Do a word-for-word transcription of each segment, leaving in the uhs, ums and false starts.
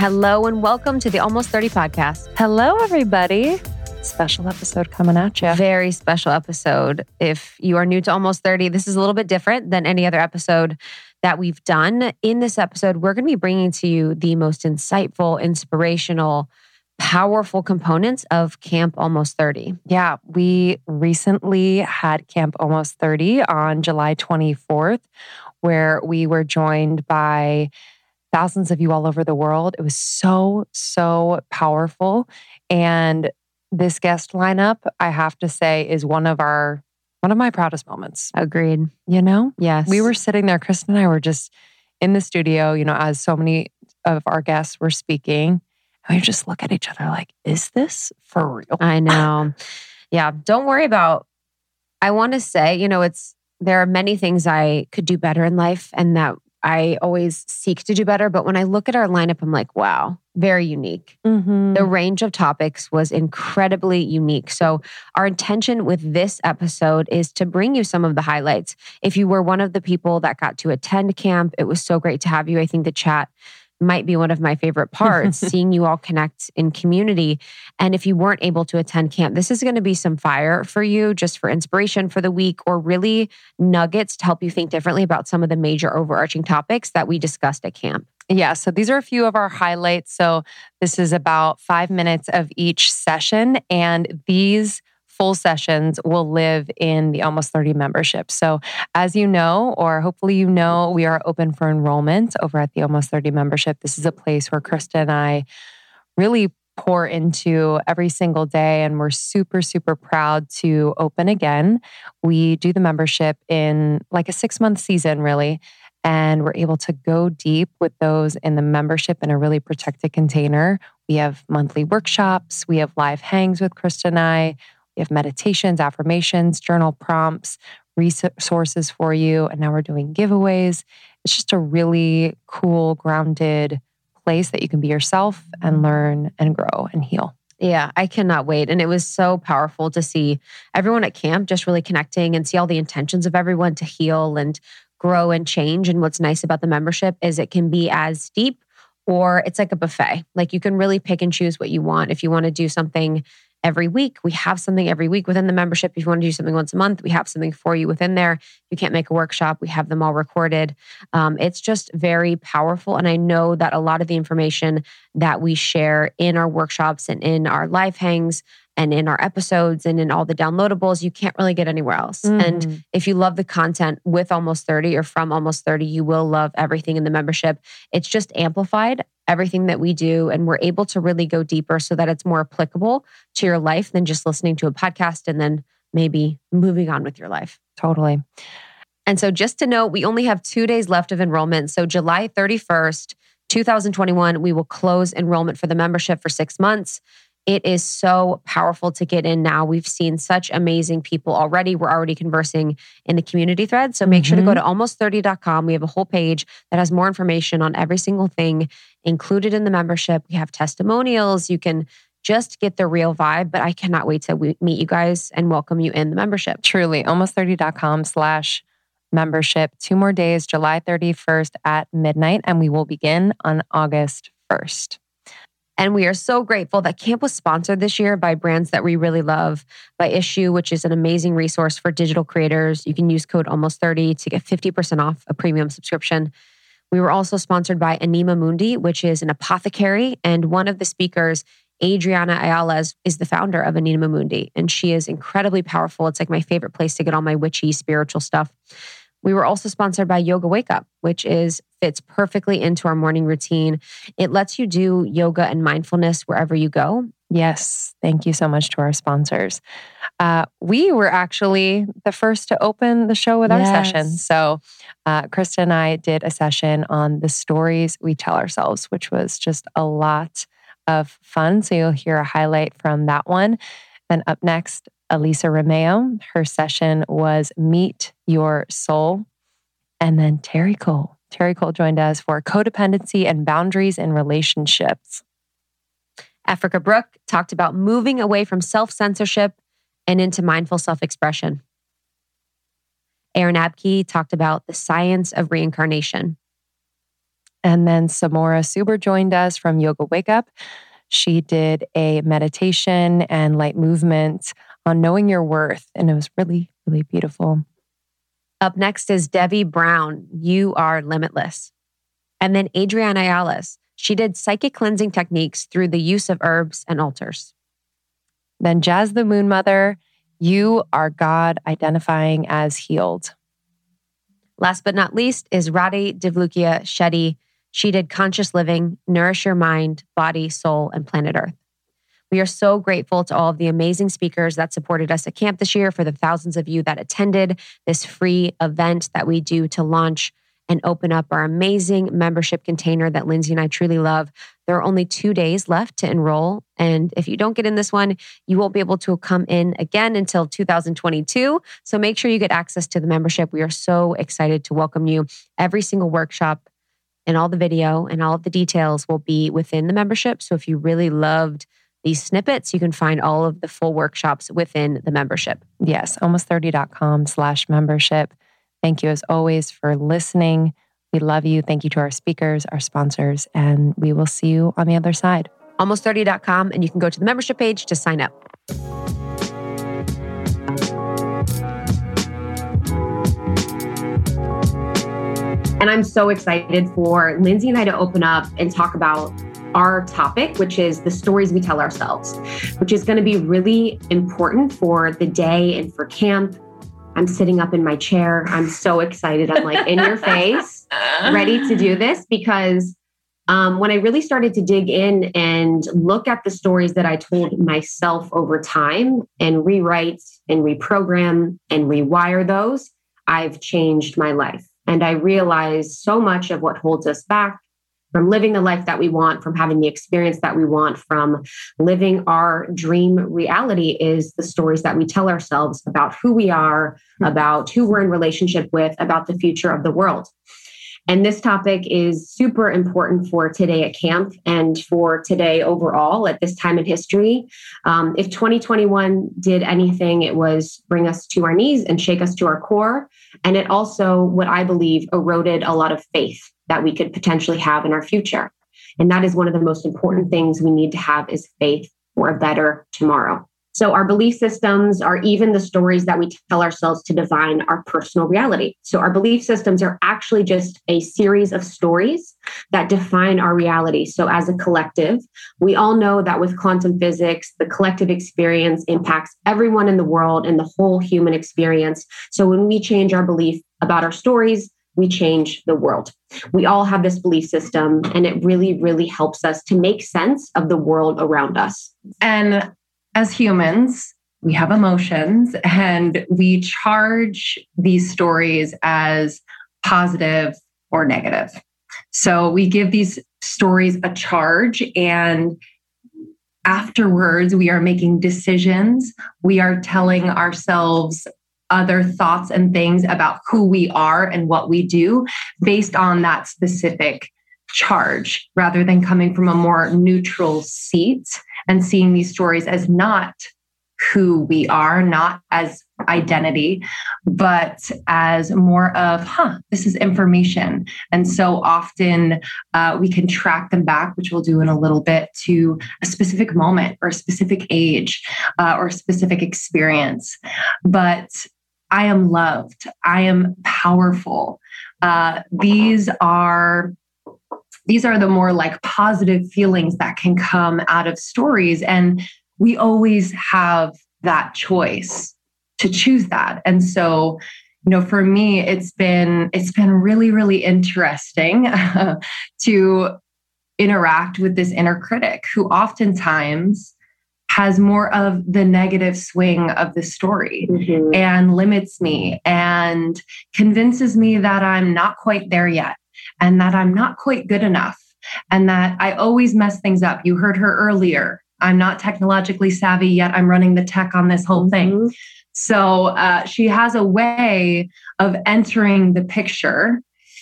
Hello and welcome to the Almost thirty podcast. Hello, everybody. Special episode coming at you. Very special episode. If you are new to Almost thirty, this is a little bit different than any other episode that we've done. In this episode, we're going to be bringing to you the most insightful, inspirational, powerful components of Camp Almost thirty. Yeah, we recently had Camp Almost thirty on July twenty-fourth, where we were joined by thousands of you all over the world. It was so, so powerful. And this guest lineup, I have to say, is one of our, one of my proudest moments. Agreed. You know? Yes. We were sitting there, Kristen and I were just in the studio, you know, as so many of our guests were speaking. And we just look at each other like, is this for real? I know. Yeah. Don't worry about, I want to say, you know, it's, there are many things I could do better in life and that I always seek to do better. But when I look at our lineup, I'm like, wow, very unique. Mm-hmm. The range of topics was incredibly unique. So our intention with this episode is to bring you some of the highlights. If you were one of the people that got to attend camp, it was so great to have you. I think the chat might be one of my favorite parts, seeing you all connect in community. And if you weren't able to attend camp, this is going to be some fire for you, just for inspiration for the week, or really nuggets to help you think differently about some of the major overarching topics that we discussed at camp. Yeah, so these are a few of our highlights. So this is about five minutes of each session, and these full sessions will live in the Almost thirty membership. So as you know, or hopefully you know, we are open for enrollment over at the Almost thirty membership. This is a place where Krista and I really pour into every single day, and we're super, super proud to open again. We do the membership in like a six-month season, really, and we're able to go deep with those in the membership in a really protected container. We have monthly workshops. We have live hangs with Krista and I. We have meditations, affirmations, journal prompts, resources for you. And now we're doing giveaways. It's just a really cool, grounded place that you can be yourself and learn and grow and heal. Yeah, I cannot wait. And it was so powerful to see everyone at camp just really connecting and see all the intentions of everyone to heal and grow and change. And what's nice about the membership is it can be as deep or it's like a buffet. Like you can really pick and choose what you want. If you want to do something every week, we have something every week within the membership. If you want to do something once a month, we have something for you within there. You can't make a workshop, we have them all recorded. Um, it's just very powerful. And I know that a lot of the information that we share in our workshops and in our live hangs and in our episodes and in all the downloadables, you can't really get anywhere else. Mm. And if you love the content with Almost thirty or from Almost thirty, you will love everything in the membership. It's just amplified everything that we do. And we're able to really go deeper so that it's more applicable to your life than just listening to a podcast and then maybe moving on with your life. Totally. And so just to note, we only have two days left of enrollment. So July thirty-first, twenty twenty-one, we will close enrollment for the membership for six months. It is so powerful to get in now. We've seen such amazing people already. We're already conversing in the community thread. So make mm-hmm. sure to go to almost thirty dot com. We have a whole page that has more information on every single thing included in the membership. We have testimonials. You can just get the real vibe, but I cannot wait to meet you guys and welcome you in the membership. Truly, almost thirty dot com slash membership. Two more days, July thirty-first at midnight, and we will begin on August first. And we are so grateful that camp was sponsored this year by brands that we really love, by Issuu, which is an amazing resource for digital creators. You can use code almost thirty to get fifty percent off a premium subscription. We were also sponsored by Anima Mundi, which is an apothecary. And one of the speakers, Adriana Ayala, is the founder of Anima Mundi. And she is incredibly powerful. It's like my favorite place to get all my witchy spiritual stuff. We were also sponsored by Yoga Wake Up, which is fits perfectly into our morning routine. It lets you do yoga and mindfulness wherever you go. Yes. Thank you so much to our sponsors. Uh, we were actually the first to open the show with yes. our session. So uh, Krista and I did a session on the stories we tell ourselves, which was just a lot of fun. So you'll hear a highlight from that one. Then up next, Elisa Romeo. Her session was Meet Your Soul. And then Terry Cole. Terry Cole joined us for codependency and boundaries in relationships. Africa Brooke talked about moving away from self-censorship and into mindful self-expression. Aaron Abke talked about the science of reincarnation. And then Samora Suber joined us from Yoga Wake Up. She did a meditation and light movement on knowing your worth. And it was really, really beautiful. Up next is Debbie Brown. You are limitless. And then Adriana Ayales. She did psychic cleansing techniques through the use of herbs and altars. Then Jazz the Moon Mother. You are God identifying as healed. Last but not least is Radhi Devlukia Shetty. She did conscious living, nourish your mind, body, soul, and planet Earth. We are so grateful to all of the amazing speakers that supported us at camp this year, for the thousands of you that attended this free event that we do to launch and open up our amazing membership container that Lindsay and I truly love. There are only two days left to enroll. And if you don't get in this one, you won't be able to come in again until two thousand twenty-two. So make sure you get access to the membership. We are so excited to welcome you. Every single workshop and all the video and all of the details will be within the membership. So if you really loved these snippets, you can find all of the full workshops within the membership. Yes, almost thirty dot com slash membership. Thank you as always for listening. We love you. Thank you to our speakers, our sponsors, and we will see you on the other side. almost thirty dot com, and you can go to the membership page to sign up. And I'm so excited for Lindsay and I to open up and talk about our topic, which is the stories we tell ourselves, which is going to be really important for the day and for camp. I'm sitting up in my chair. I'm so excited. I'm like in your face, ready to do this, because um, when I really started to dig in and look at the stories that I told myself over time and rewrite and reprogram and rewire those, I've changed my life. And I realized so much of what holds us back from living the life that we want, from having the experience that we want, from living our dream reality is the stories that we tell ourselves about who we are, about who we're in relationship with, about the future of the world. And this topic is super important for today at camp and for today overall at this time in history. Um, if twenty twenty-one did anything, it was bring us to our knees and shake us to our core. And it also, what I believe, eroded a lot of faith that we could potentially have in our future. And that is one of the most important things we need to have, is faith for a better tomorrow. So our belief systems are even the stories that we tell ourselves to define our personal reality. So our belief systems are actually just a series of stories that define our reality. So as a collective, we all know that with quantum physics, the collective experience impacts everyone in the world and the whole human experience. So when we change our belief about our stories, we change the world. We all have this belief system, and it really, really helps us to make sense of the world around us. And as humans, we have emotions, and we charge these stories as positive or negative. So we give these stories a charge, and afterwards we are making decisions. We are telling ourselves other thoughts and things about who we are and what we do based on that specific charge, rather than coming from a more neutral seat and seeing these stories as not who we are, not as identity, but as more of, huh, this is information. And so often uh, we can track them back, which we'll do in a little bit, to a specific moment or a specific age uh, or a specific experience. But I am loved. I am powerful. Uh, these are These are the more like positive feelings that can come out of stories. And we always have that choice to choose that. And so, you know, for me, it's been, it's been really, really interesting uh, to interact with this inner critic, who oftentimes has more of the negative swing of the story, mm-hmm. and limits me and convinces me that I'm not quite there yet, and that I'm not quite good enough, and that I always mess things up. You heard her earlier. I'm not technologically savvy yet. I'm running the tech on this whole thing. Mm-hmm. So uh, she has a way of entering the picture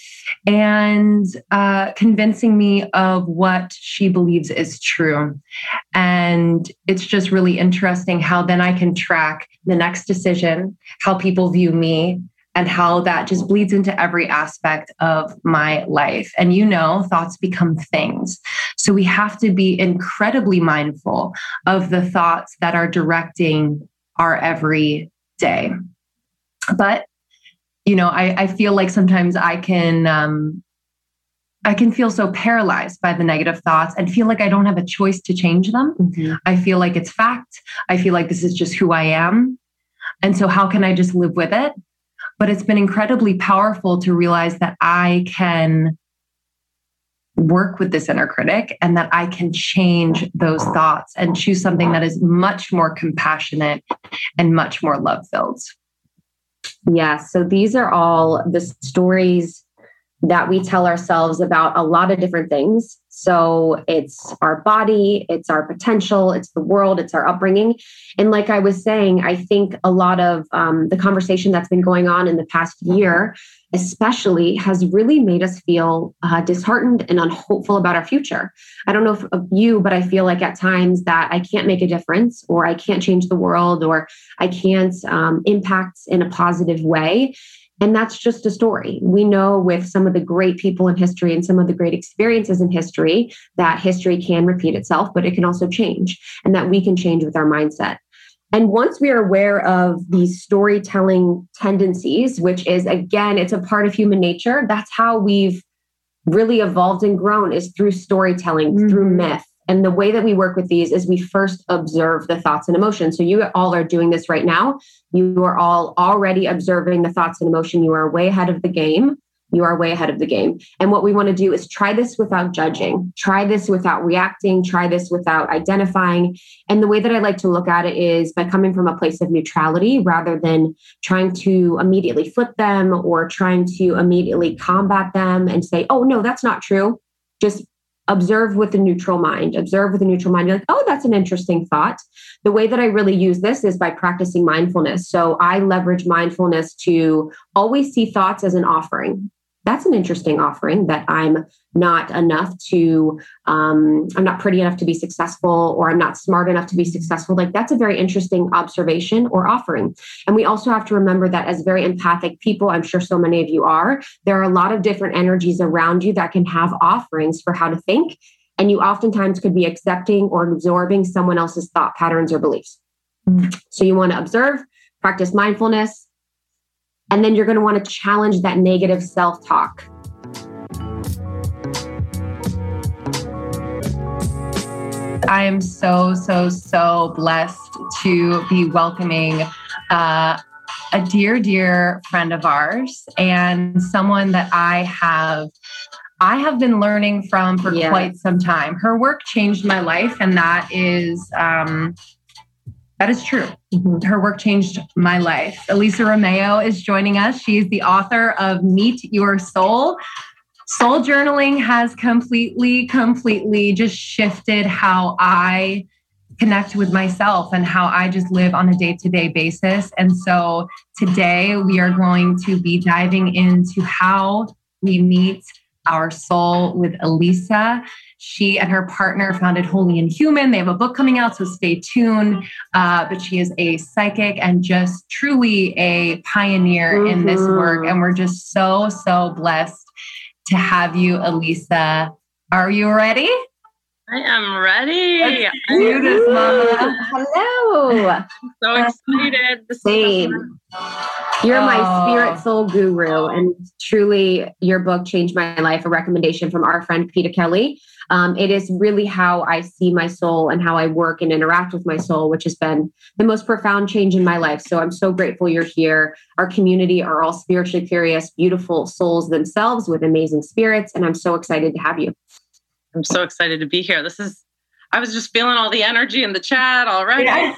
and uh, convincing me of what she believes is true. And it's just really interesting how then I can track the next decision, how people view me, and how that just bleeds into every aspect of my life. And you know, thoughts become things. So we have to be incredibly mindful of the thoughts that are directing our every day. But, you know, I, I feel like sometimes I can, um, I can feel so paralyzed by the negative thoughts and feel like I don't have a choice to change them. Mm-hmm. I feel like it's fact. I feel like this is just who I am. And so how can I just live with it? But it's been incredibly powerful to realize that I can work with this inner critic and that I can change those thoughts and choose something that is much more compassionate and much more love-filled. Yes. So these are all the stories that we tell ourselves about a lot of different things. So it's our body, it's our potential, it's the world, it's our upbringing. And like I was saying, I think a lot of um, the conversation that's been going on in the past year, especially, has really made us feel uh, disheartened and unhopeful about our future. I don't know if of you, but I feel like at times that I can't make a difference, or I can't change the world, or I can't um, impact in a positive way. And that's just a story. We know with some of the great people in history and some of the great experiences in history that history can repeat itself, but it can also change, and that we can change with our mindset. And once we are aware of these storytelling tendencies, which is, again, it's a part of human nature, that's how we've really evolved and grown, is through storytelling, mm-hmm. through myth. And the way that we work with these is we first observe the thoughts and emotions. So you all are doing this right now. You are all already observing the thoughts and emotion. You are way ahead of the game. You are way ahead of the game. And what we want to do is try this without judging. Try this without reacting. Try this without identifying. And the way that I like to look at it is by coming from a place of neutrality rather than trying to immediately flip them or trying to immediately combat them and say, oh, no, that's not true. Just observe with a neutral mind, observe with a neutral mind. You're like, oh, that's an interesting thought. The way that I really use this is by practicing mindfulness. So I leverage mindfulness to always see thoughts as an offering. That's an interesting offering, that I'm not enough to, um, I'm not pretty enough to be successful, or I'm not smart enough to be successful. Like, that's a very interesting observation or offering. And we also have to remember that as very empathic people, I'm sure so many of you are, there are a lot of different energies around you that can have offerings for how to think. And you oftentimes could be accepting or absorbing someone else's thought patterns or beliefs. Mm-hmm. So you want to observe, practice mindfulness, and then you're going to want to challenge that negative self-talk. I am so, so, so blessed to be welcoming uh, a dear, dear friend of ours, and someone that I have I have been learning from for yeah. quite some time. Her work changed my life, and that is um, that is true. Mm-hmm. Her work changed my life. Elisa Romeo is joining us. She is the author of Meet Your Soul. Soul journaling has completely, completely just shifted how I connect with myself and how I just live on a day-to-day basis. And so today we are going to be diving into how we meet our soul with Elisa. She and her partner founded Holy and Human. They have a book coming out, so stay tuned. Uh, but she is a psychic and just truly a pioneer mm-hmm. in this work. And we're just so, so blessed to have you, Elisa. Are you ready? I am ready. Let's do this, Mama. Hello. I'm so excited. This Same. You're oh. my spirit soul guru, and truly your book changed my life. A recommendation from our friend Peter Kelly. Um, it is really how I see my soul and how I work and interact with my soul, which has been the most profound change in my life. So I'm so grateful you're here. Our community are all spiritually curious, beautiful souls themselves with amazing spirits. And I'm so excited to have you. I'm so excited to be here. This is, I was just feeling all the energy in the chat already. Yes.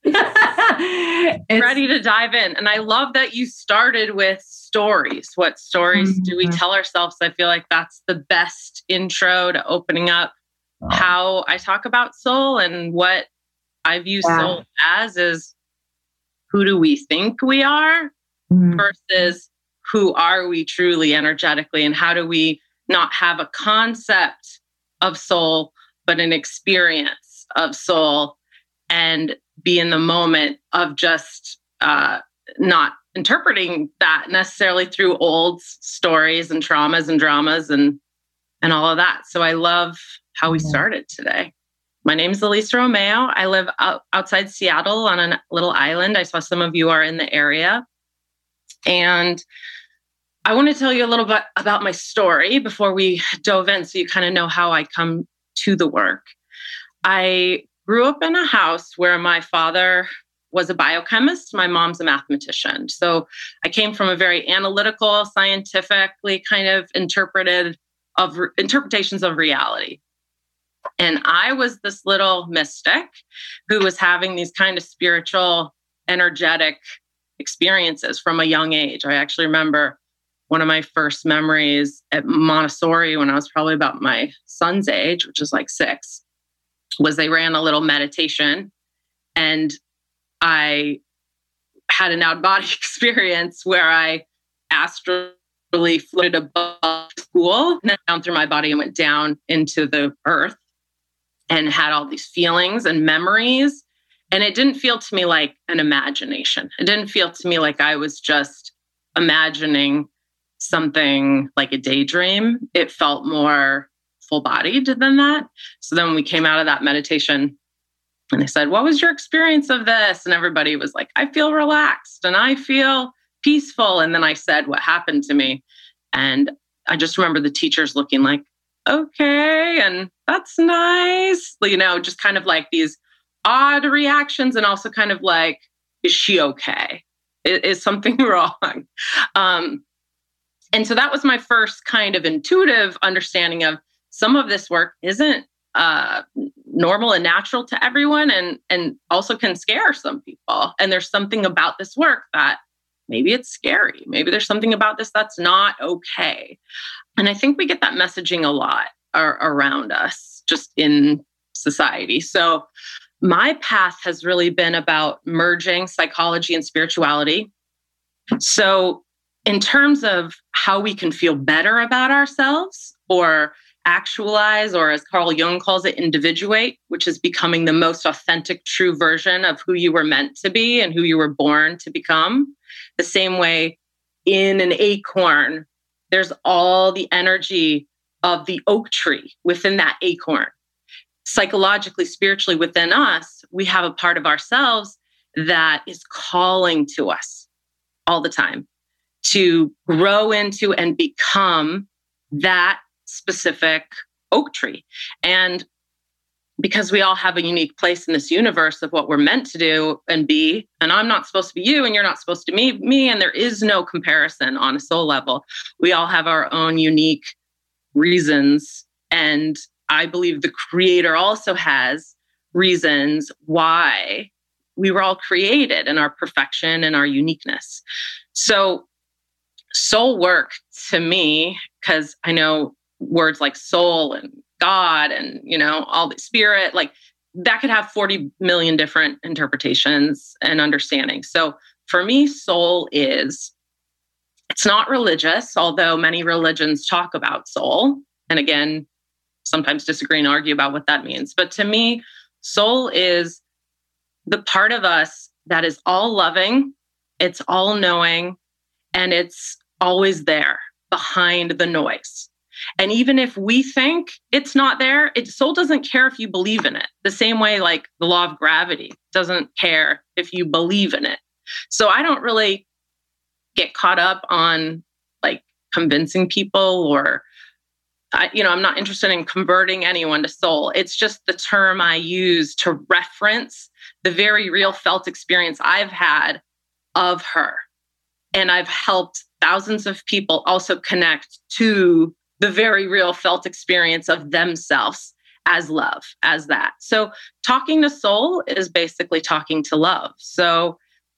Ready to dive in. And I love that you started with stories. What stories mm-hmm. do we tell ourselves? I feel like that's the best intro to opening up oh. how I talk about soul, and what I view yeah. soul as is, who do we think we are mm-hmm. versus who are we truly energetically, and how do we not have a concept of soul, but an experience of soul, and be in the moment of just uh, not interpreting that necessarily through old stories and traumas and dramas and and all of that. So I love how we started today. My name is Elisa Romeo. I live out, outside Seattle on a little island. I saw some of you are in the area. And I want to tell you a little bit about my story before we dove in so you kind of know how I come to the work. I grew up in a house where my father was a biochemist. My mom's a mathematician. So I came from a very analytical, scientifically kind of interpreted of interpretations of reality. And I was this little mystic who was having these kind of spiritual, energetic experiences from a young age. I actually remember one of my first memories at Montessori when I was probably about my son's age, which is like six, was they ran a little meditation, and I had an out-of-body experience where I astrally floated above school and then down through my body and went down into the earth and had all these feelings and memories. And it didn't feel to me like an imagination. It didn't feel to me like I was just imagining something like a daydream. It felt more full-bodied than that. So then when we came out of that meditation, and they said, what was your experience of this? And everybody was like, I feel relaxed and I feel peaceful. And then I said what happened to me. And I just remember the teachers looking like, okay, and that's nice. You know, just kind of like these odd reactions, and also kind of like, is she okay? Is, is something wrong? Um, and so that was my first kind of intuitive understanding of some of this work isn't uh, normal and natural to everyone, and, and also can scare some people. And there's something about this work that maybe it's scary. Maybe there's something about this that's not okay. And I think we get that messaging a lot ar- around us just in society. So my path has really been about merging psychology and spirituality. So in terms of how we can feel better about ourselves, or actualize, or as Carl Jung calls it, individuate, which is becoming the most authentic, true version of who you were meant to be and who you were born to become. The same way in an acorn, there's all the energy of the oak tree within that acorn. Psychologically, spiritually within us, we have a part of ourselves that is calling to us all the time to grow into and become that specific oak tree. And because we all have a unique place in this universe of what we're meant to do and be, and I'm not supposed to be you and you're not supposed to be me, and there is no comparison on a soul level. We all have our own unique reasons. And I believe the Creator also has reasons why we were all created, and our perfection and our uniqueness. So soul work to me, because I know words like soul and God and, you know, all the spirit, like that could have forty million different interpretations and understandings. So for me, soul is, it's not religious, although many religions talk about soul. And again, sometimes disagree and argue about what that means. But to me, soul is the part of us that is all loving, it's all knowing, and it's always there behind the noise. And even if we think it's not there, it soul doesn't care if you believe in it. The same way like the law of gravity doesn't care if you believe in it. So I don't really get caught up on like convincing people, or I, you know, I'm not interested in converting anyone to soul. It's just the term I use to reference the very real felt experience I've had of her. And I've helped thousands of people also connect to the very real felt experience of themselves as love, as that. So talking to soul is basically talking to love. So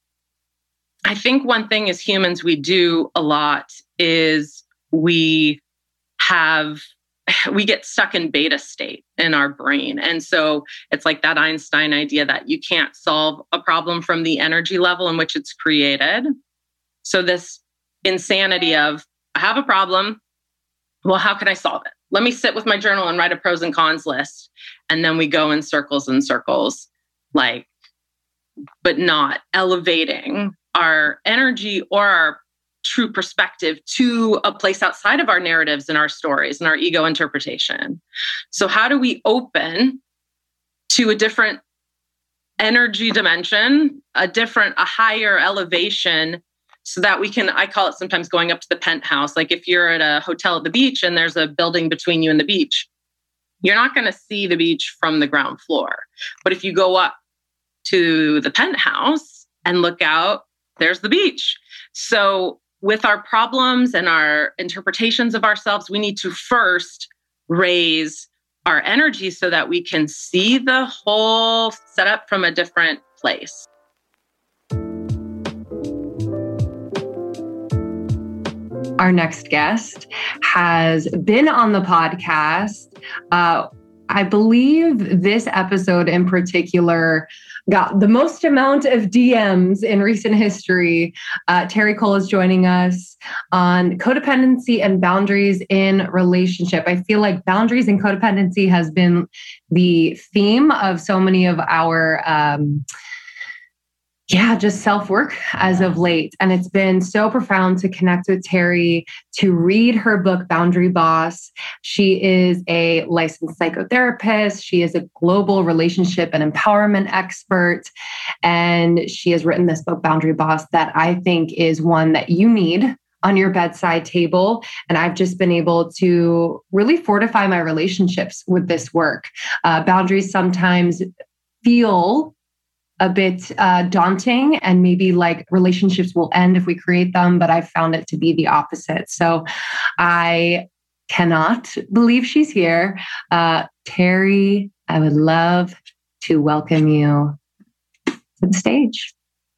I think one thing as humans we do a lot is we have, we get stuck in beta state in our brain. And so it's like that Einstein idea that you can't solve a problem from the energy level in which it's created. So this insanity of, I have a problem, well, how can I solve it? Let me sit with my journal and write a pros and cons list. And then we go in circles and circles, like, but not elevating our energy or our true perspective to a place outside of our narratives and our stories and our ego interpretation. So how do we open to a different energy dimension, a different, a higher elevation, so that we can, I call it sometimes going up to the penthouse. Like if you're at a hotel at the beach and there's a building between you and the beach, you're not going to see the beach from the ground floor. But if you go up to the penthouse and look out, there's the beach. So with our problems and our interpretations of ourselves, we need to first raise our energy so that we can see the whole setup from a different place. Our next guest has been on the podcast. Uh, I believe this episode in particular got the most amount of D Ms in recent history. Uh, Terry Cole is joining us on codependency and boundaries in relationship. I feel like boundaries and codependency has been the theme of so many of our um, Yeah, just self-work as of late. And it's been so profound to connect with Terry, to read her book, Boundary Boss. She is a licensed psychotherapist. She is a global relationship and empowerment expert. And she has written this book, Boundary Boss, that I think is one that you need on your bedside table. And I've just been able to really fortify my relationships with this work. Uh, boundaries sometimes feel a bit uh, daunting, and maybe like relationships will end if we create them, but I found it to be the opposite. So I cannot believe she's here. Uh, Terry, I would love to welcome you to the stage.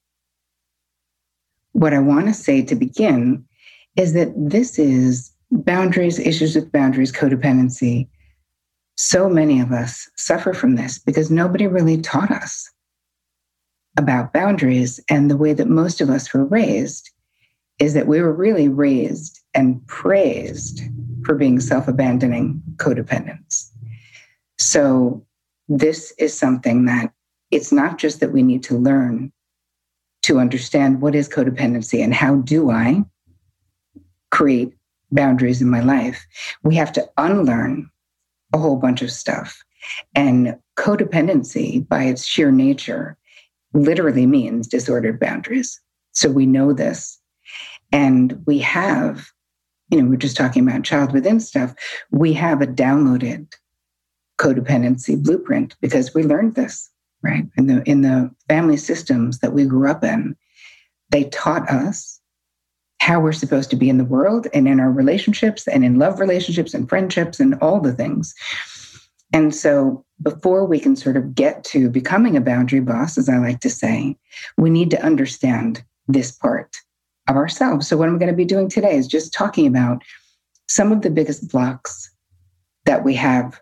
What I want to say to begin is that this is boundaries, issues with boundaries, codependency. So many of us suffer from this because nobody really taught us about boundaries. And the way that most of us were raised is that we were really raised and praised for being self-abandoning codependents. So this is something that it's not just that we need to learn to understand what is codependency and how do I create boundaries in my life. We have to unlearn a whole bunch of stuff. And codependency, by its sheer nature, literally means disordered boundaries. So we know this. And we have, you know, we're just talking about child within stuff. We have a downloaded codependency blueprint because we learned this, right? In the, in the family systems that we grew up in, they taught us how we're supposed to be in the world and in our relationships and in love relationships and friendships and all the things. And so before we can sort of get to becoming a boundary boss, as I like to say, we need to understand this part of ourselves. So what I'm going to be doing today is just talking about some of the biggest blocks that we have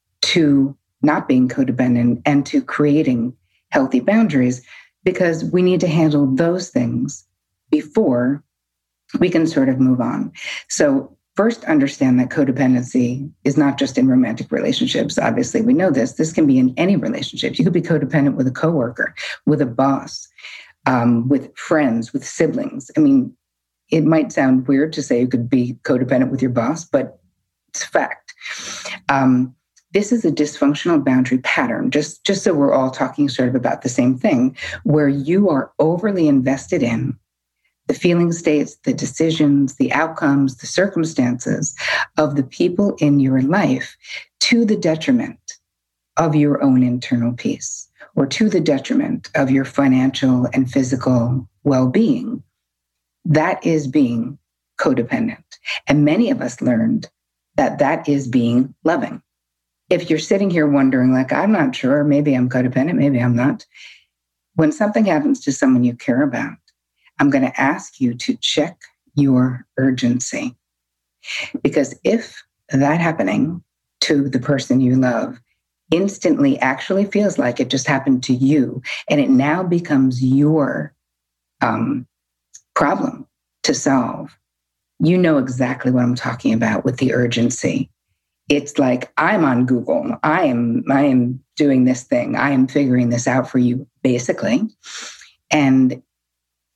to not being codependent and to creating healthy boundaries, because we need to handle those things before we can sort of move on. So first, understand that codependency is not just in romantic relationships. Obviously, we know this. This can be in any relationship. You could be codependent with a coworker, with a boss, um, with friends, with siblings. I mean, it might sound weird to say you could be codependent with your boss, but it's a fact. Um, this is a dysfunctional boundary pattern, just, just so we're all talking sort of about the same thing, where you are overly invested in the feeling states, the decisions, the outcomes, the circumstances of the people in your life to the detriment of your own internal peace, or to the detriment of your financial and physical well-being. That is being codependent. And many of us learned that that is being loving. If you're sitting here wondering, like, I'm not sure, maybe I'm codependent, maybe I'm not. When something happens to someone you care about, I'm going to ask you to check your urgency. Because if that happening to the person you love instantly actually feels like it just happened to you, and it now becomes your um, problem to solve, you know exactly what I'm talking about with the urgency. It's like, I'm on Google. I am, I am doing this thing. I am figuring this out for you, basically. And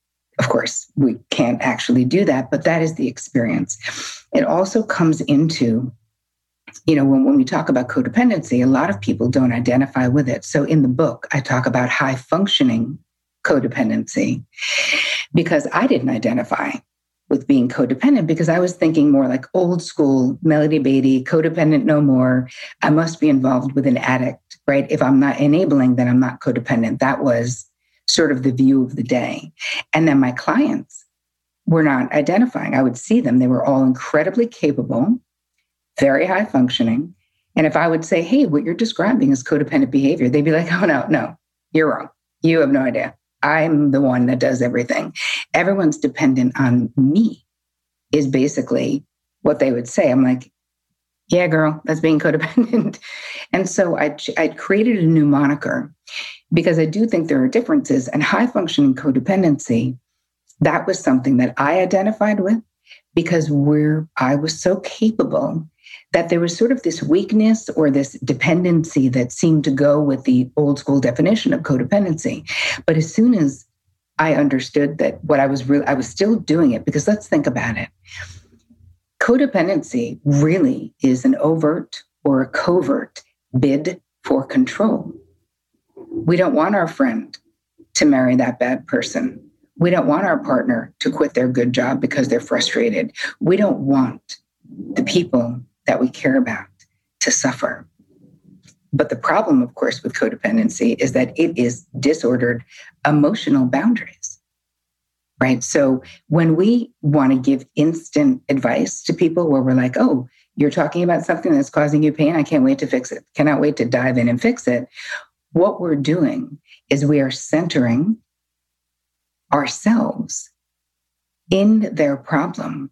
Of course, we can't actually do that, but that is the experience. It also comes into, you know, when, when we talk about codependency, a lot of people don't identify with it. So in the book, I talk about high functioning codependency because I didn't identify with being codependent because I was thinking more like old school Melody Beattie, codependent no more. I must be involved with an addict, right? If I'm not enabling, then I'm not codependent. That was sort of the view of the day. And then my clients were not identifying. I would see them. They were all incredibly capable, very high functioning. And if I would say, hey, what you're describing is codependent behavior, they'd be like, oh, no, no, you're wrong. You have no idea. I'm the one that does everything. Everyone's dependent on me is basically what they would say. I'm like, yeah, girl, that's being codependent. And so I I created a new moniker because I do think there are differences. And high functioning codependency, that was something that I identified with because we're I was so capable that there was sort of this weakness or this dependency that seemed to go with the old school definition of codependency. But as soon as I understood that what I was really, I was still doing it because let's think about it. Codependency really is an overt or a covert bid for control. We don't want our friend to marry that bad person. We don't want our partner to quit their good job because they're frustrated. We don't want the people that we care about to suffer. But the problem, of course, with codependency is that it is disordered emotional boundaries, right? So when we want to give instant advice to people where we're like, oh, you're talking about something that's causing you pain, I can't wait to fix it, cannot wait to dive in and fix it. What we're doing is we are centering ourselves in their problem.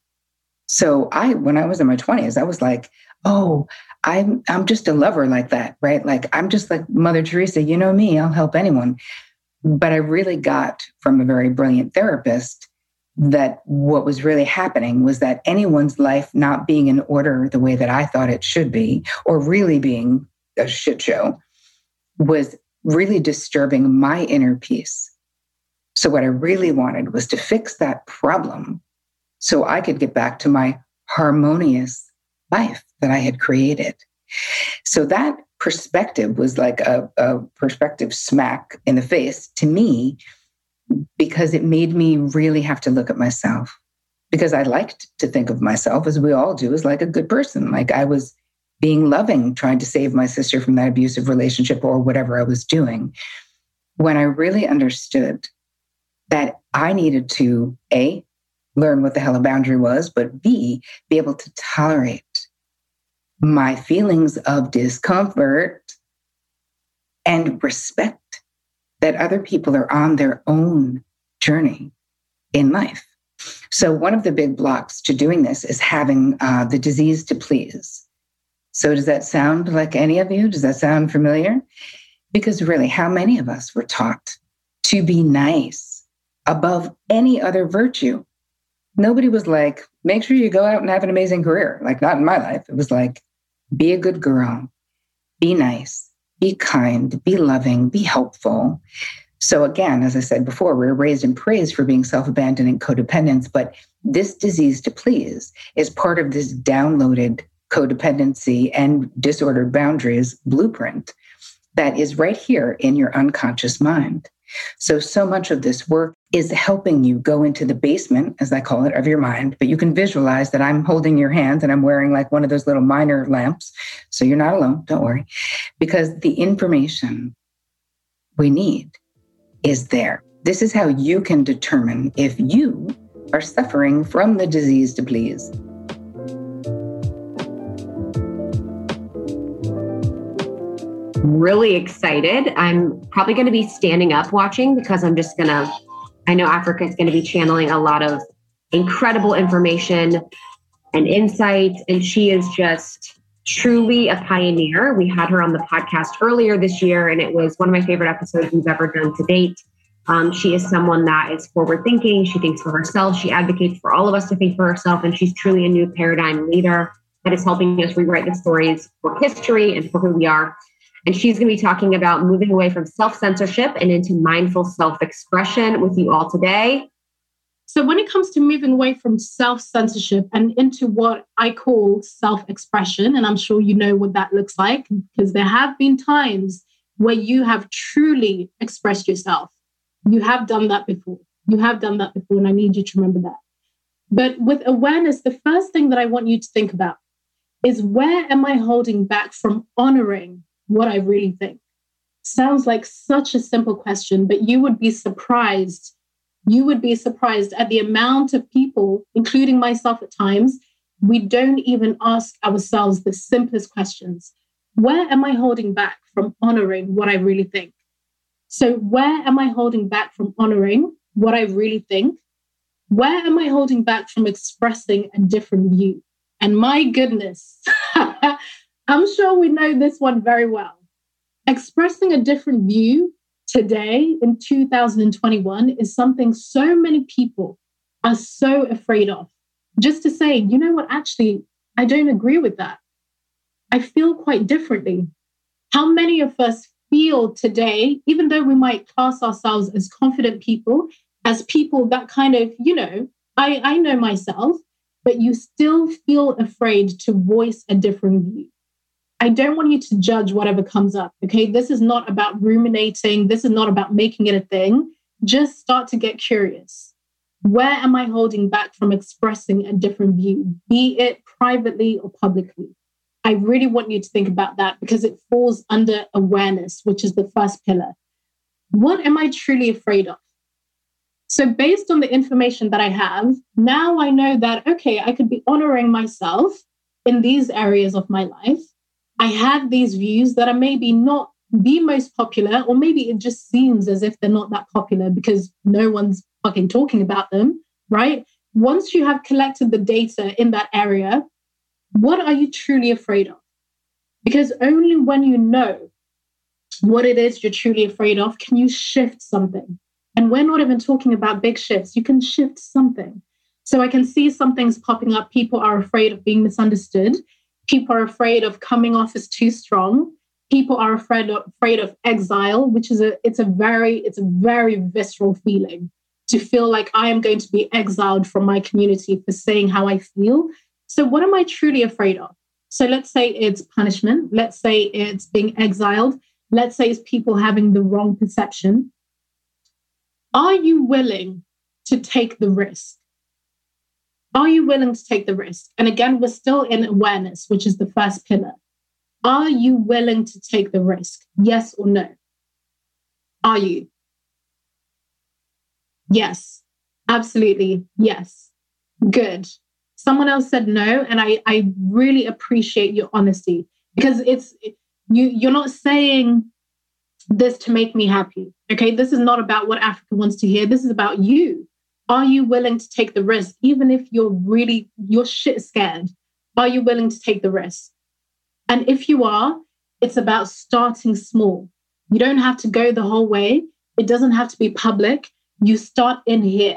So I, when I was in my twenties, I was like, oh, I'm, I'm just a lover like that, right? Like, I'm just like Mother Teresa, you know me, I'll help anyone. But I really got from a very brilliant therapist that what was really happening was that anyone's life not being in order the way that I thought it should be, or really being a shit show, was really disturbing my inner peace. So what I really wanted was to fix that problem so I could get back to my harmonious life that I had created. So that perspective was like a, a perspective smack in the face to me, because it made me really have to look at myself. Because I liked to think of myself, as we all do, as like a good person. Like I was being loving, trying to save my sister from that abusive relationship or whatever I was doing. When I really understood that I needed to, A, learn what the hell a boundary was, but B, be able to tolerate my feelings of discomfort and respect that other people are on their own journey in life. So one of the big blocks to doing this is having uh, the disease to please. So does that sound like any of you? Does that sound familiar? Because really, how many of us were taught to be nice above any other virtue? Nobody was like, make sure you go out and have an amazing career. Like, not in my life. It was like, be a good girl, be nice, be kind, be loving, be helpful. So again, as I said before, we were raised and praised for being self-abandoning codependents, but this disease to please is part of this downloaded codependency and disordered boundaries blueprint that is right here in your unconscious mind. So, so much of this work is helping you go into the basement, as I call it, of your mind. But you can visualize that I'm holding your hand and I'm wearing like one of those little miner lamps. So you're not alone, don't worry. Because the information we need is there. This is how you can determine if you are suffering from the disease to please. Really excited. I'm probably going to be standing up watching because I'm just going to, I know Africa is going to be channeling a lot of incredible information and insights. And she is just truly a pioneer. We had her on the podcast earlier this year, and it was one of my favorite episodes we've ever done to date. Um, she is someone that is forward thinking. She thinks for herself. She advocates for all of us to think for herself. And she's truly a new paradigm leader that is helping us rewrite the stories for history and for who we are. And she's going to be talking about moving away from self-censorship and into mindful self-expression with you all today. So when it comes to moving away from self-censorship and into what I call self-expression, and I'm sure you know what that looks like, because there have been times where you have truly expressed yourself. You have done that before. You have done that before, and I need you to remember that. But with awareness, the first thing that I want you to think about is, where am I holding back from honoring what I really think? Sounds like such a simple question, but you would be surprised. You would be surprised at the amount of people, including myself at times, we don't even ask ourselves the simplest questions. Where am I holding back from honoring what I really think? So where am I holding back from honoring what I really think? Where am I holding back from expressing a different view? And my goodness, I'm sure we know this one very well. Expressing a different view today in two thousand twenty-one is something so many people are so afraid of. Just to say, you know what, actually, I don't agree with that. I feel quite differently. How many of us feel today, even though we might class ourselves as confident people, as people that kind of, you know, I, I know myself, but you still feel afraid to voice a different view. I don't want you to judge whatever comes up, okay? This is not about ruminating. This is not about making it a thing. Just start to get curious. Where am I holding back from expressing a different view, be it privately or publicly? I really want you to think about that, because it falls under awareness, which is the first pillar. What am I truly afraid of? So based on the information that I have, now I know that, okay, I could be honoring myself in these areas of my life. I have these views that are maybe not the most popular, or maybe it just seems as if they're not that popular because no one's fucking talking about them, right? Once you have collected the data in that area, what are you truly afraid of? Because only when you know what it is you're truly afraid of can you shift something. And we're not even talking about big shifts. You can shift something. So I can see some things popping up. People are afraid of being misunderstood. People are afraid of coming off as too strong. People are afraid of, afraid of exile, which is a it's a very it's a very visceral feeling, to feel like I am going to be exiled from my community for saying how I feel. So what am I truly afraid of? So let's say it's punishment. Let's say it's being exiled. Let's say it's people having the wrong perception. Are you willing to take the risk? Are you willing to take the risk? And again, we're still in awareness, which is the first pillar. Are you willing to take the risk? Yes or no? Are you? Yes, absolutely. Yes. Good. Someone else said no. And I, I really appreciate your honesty, because it's you, you're not saying this to make me happy. Okay. This is not about what Africa wants to hear. This is about you. Are you willing to take the risk? Even if you're really, you're shit scared, are you willing to take the risk? And if you are, it's about starting small. You don't have to go the whole way. It doesn't have to be public. You start in here.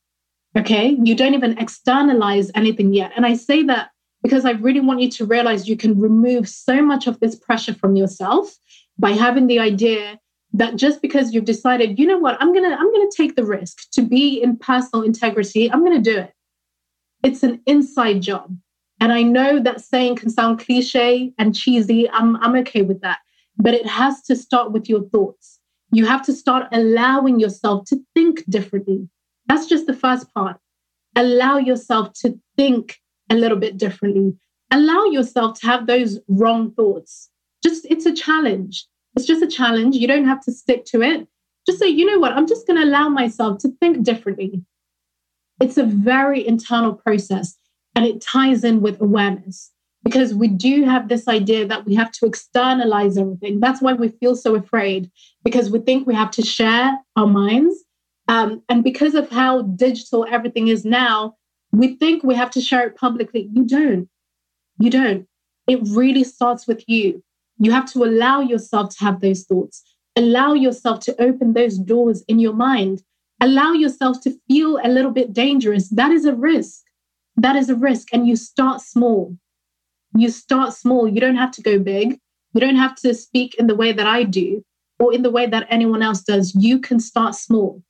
Okay. You don't even externalize anything yet. And I say that because I really want you to realize you can remove so much of this pressure from yourself by having the idea that just because you've decided, you know what, I'm gonna, I'm gonna take the risk to be in personal integrity, I'm gonna do it. It's an inside job. And I know that saying can sound cliche and cheesy. I'm, I'm okay with that. But it has to start with your thoughts. You have to start allowing yourself to think differently. That's just the first part. Allow yourself to think a little bit differently. Allow yourself to have those wrong thoughts. Just, it's a challenge. It's just a challenge. You don't have to stick to it. Just say, you know what, I'm just going to allow myself to think differently. It's a very internal process, and it ties in with awareness, because we do have this idea that we have to externalize everything. That's why we feel so afraid, because we think we have to share our minds. Um, and because of how digital everything is now, we think we have to share it publicly. You don't. You don't. It really starts with you. You have to allow yourself to have those thoughts. Allow yourself to open those doors in your mind. Allow yourself to feel a little bit dangerous. That is a risk. That is a risk. And you start small. You start small. You don't have to go big. You don't have to speak in the way that I do or in the way that anyone else does. You can start small.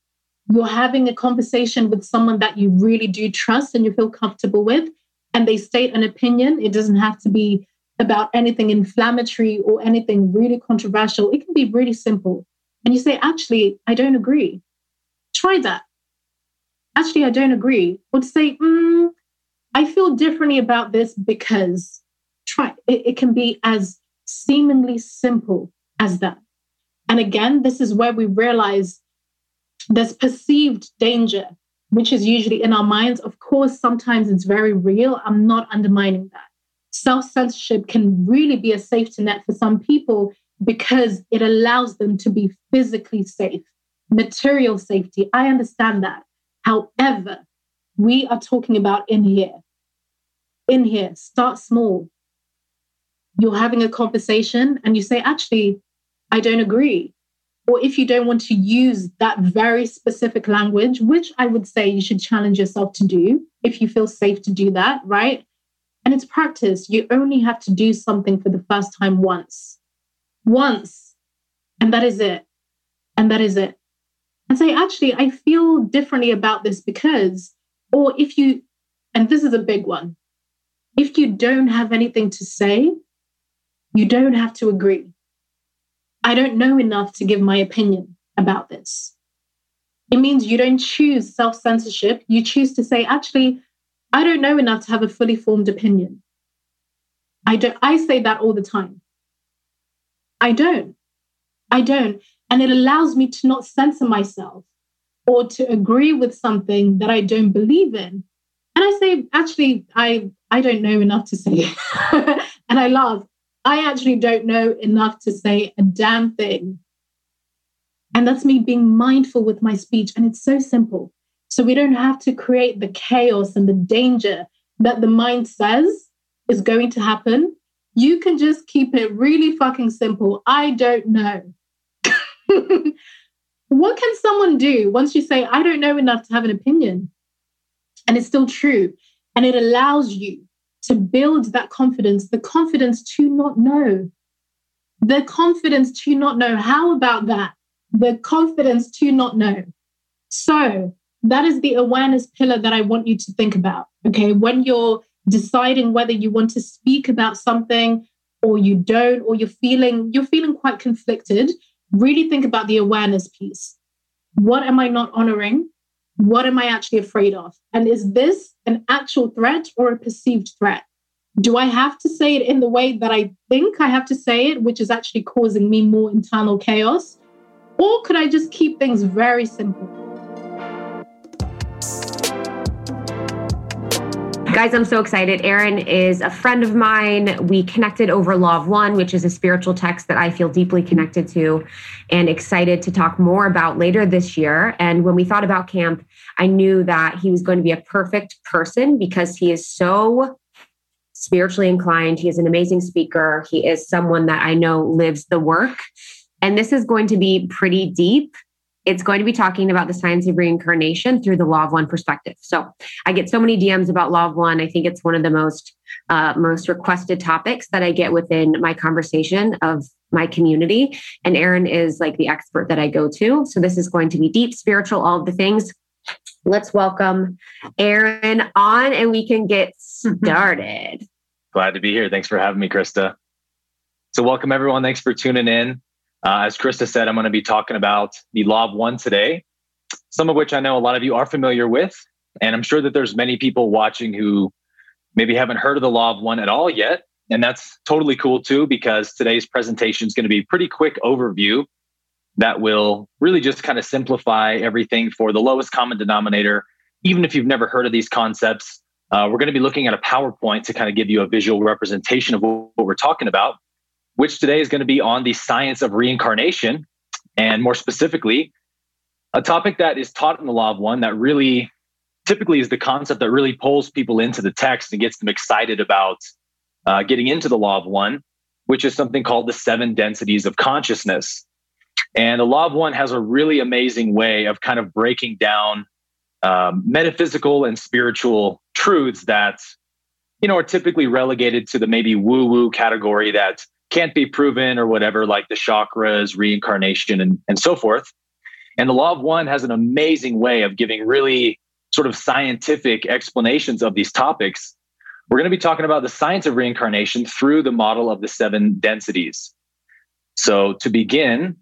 you're having a conversation with someone that you really do trust and you feel comfortable with, and they state an opinion. It doesn't have to be about anything inflammatory or anything really controversial. It can be really simple. And you say, actually, I don't agree. Try that. Actually, I don't agree. Or to say, mm, I feel differently about this because try. It, it can be as seemingly simple as that. And again, this is where we realize there's perceived danger, which is usually in our minds. Of course, sometimes it's very real. I'm not undermining that. Self-censorship can really be a safety net for some people because it allows them to be physically safe, material safety. I understand that. However, we are talking about in here. In here, start small. You're having a conversation and you say, actually, I don't agree. Or if you don't want to use that very specific language, which I would say you should challenge yourself to do if you feel safe to do that, right? And it's practice. You only have to do something for the first time once. Once. And that is it. And that is it. And say, actually, I feel differently about this because, or if you, and this is a big one, if you don't have anything to say, you don't have to agree. I don't know enough to give my opinion about this. It means you don't choose self-censorship. You choose to say, actually, I don't know enough to have a fully formed opinion. I don't. I say that all the time. I don't. I don't. And it allows me to not censor myself or to agree with something that I don't believe in. And I say, actually, I, I don't know enough to say it. And I laugh. I actually don't know enough to say a damn thing. And that's me being mindful with my speech. And it's so simple. So we don't have to create the chaos and the danger that the mind says is going to happen. You can just keep it really fucking simple. I don't know. What can someone do once you say, I don't know enough to have an opinion? And it's still true. And it allows you to build that confidence, the confidence to not know. The confidence to not know. How about that? The confidence to not know. So that is the awareness pillar that I want you to think about. Okay, when you're deciding whether you want to speak about something or you don't, or you're feeling you're feeling quite conflicted, really think about the awareness piece. What am I not honoring? What am I actually afraid of? And is this an actual threat or a perceived threat? Do I have to say it in the way that I think I have to say it, which is actually causing me more internal chaos? Or could I just keep things very simple? Guys, I'm so excited. Erin is a friend of mine. We connected over Law of One, which is a spiritual text that I feel deeply connected to and excited to talk more about later this year. And when we thought about camp, I knew that he was going to be a perfect person because he is so spiritually inclined. He is an amazing speaker. He is someone that I know lives the work. And this is going to be pretty deep. It's going to be talking about the science of reincarnation through the Law of One perspective. So I get so many D Ms about Law of One. I think it's one of the most uh, most requested topics that I get within my conversation of my community. And Erin is like the expert that I go to. So this is going to be deep, spiritual, all of the things. Let's welcome Erin on and we can get started. Glad to be here. Thanks for having me, Krista. So welcome everyone. Thanks for tuning in. Uh, as Krista said, I'm going to be talking about the Law of One today, some of which I know a lot of you are familiar with. And I'm sure that there's many people watching who maybe haven't heard of the Law of One at all yet. And that's totally cool too, because today's presentation is going to be a pretty quick overview that will really just kind of simplify everything for the lowest common denominator. Even if you've never heard of these concepts, uh, we're going to be looking at a PowerPoint to kind of give you a visual representation of what, what we're talking about, which today is going to be on the science of reincarnation. And more specifically, a topic that is taught in the Law of One that really typically is the concept that really pulls people into the text and gets them excited about uh, getting into the Law of One, which is something called the seven densities of consciousness. And the Law of One has a really amazing way of kind of breaking down um, metaphysical and spiritual truths that, you know, are typically relegated to the maybe woo-woo category that can't be proven or whatever, like the chakras, reincarnation, and, and so forth. And the Law of One has an amazing way of giving really sort of scientific explanations of these topics. We're going to be talking about the science of reincarnation through the model of the seven densities. So to begin,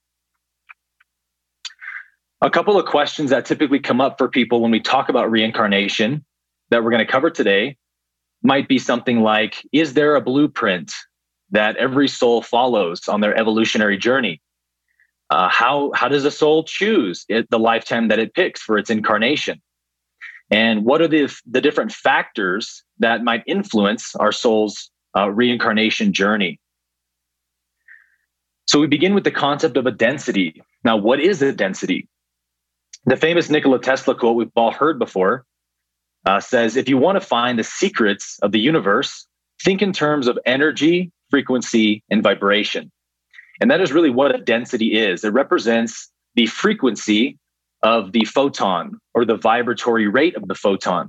a couple of questions that typically come up for people when we talk about reincarnation that we're going to cover today might be something like, is there a blueprint that every soul follows on their evolutionary journey? Uh, how, how does a soul choose it, the lifetime that it picks for its incarnation? And what are the, the different factors that might influence our soul's uh, reincarnation journey? So we begin with the concept of a density. Now, what is a density? The famous Nikola Tesla quote we've all heard before uh, says, if you want to find the secrets of the universe, think in terms of energy, frequency, and vibration. And that is really what a density is. It represents the frequency of the photon or the vibratory rate of the photon.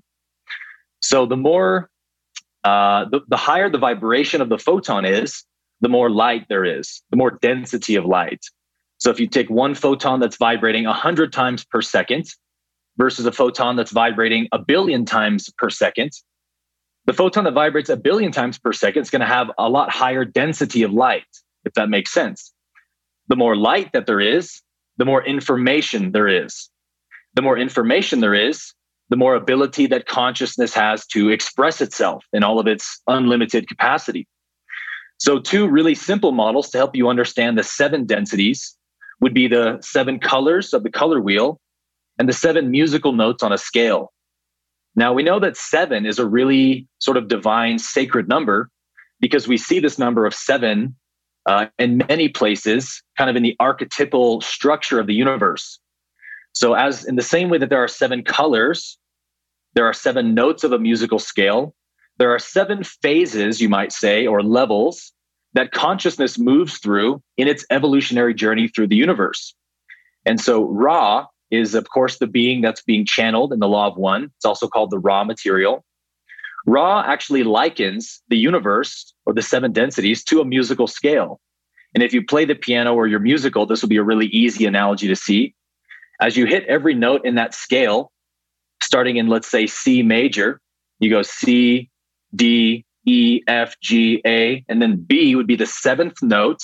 So the more, uh, the, the higher the vibration of the photon is, the more light there is, the more density of light. So if you take one photon that's vibrating one hundred times per second versus a photon that's vibrating a billion times per second, the photon that vibrates a billion times per second is going to have a lot higher density of light, if that makes sense. The more light that there is, the more information there is. The more information there is, the more ability that consciousness has to express itself in all of its unlimited capacity. So two really simple models to help you understand the seven densities would be the seven colors of the color wheel and the seven musical notes on a scale. Now, we know that seven is a really sort of divine, sacred number because we see this number of seven uh, in many places, kind of in the archetypal structure of the universe. So as in the same way that there are seven colors, there are seven notes of a musical scale, there are seven phases, you might say, or levels that consciousness moves through in its evolutionary journey through the universe. And so Ra is, of course, the being that's being channeled in the Law of One. It's also called the raw material. Ra actually likens the universe or the seven densities to a musical scale. And if you play the piano or you're musical, this will be a really easy analogy to see. As you hit every note in that scale, starting in, let's say, C major, you go C, D, E, F, G, A, and then B would be the seventh note.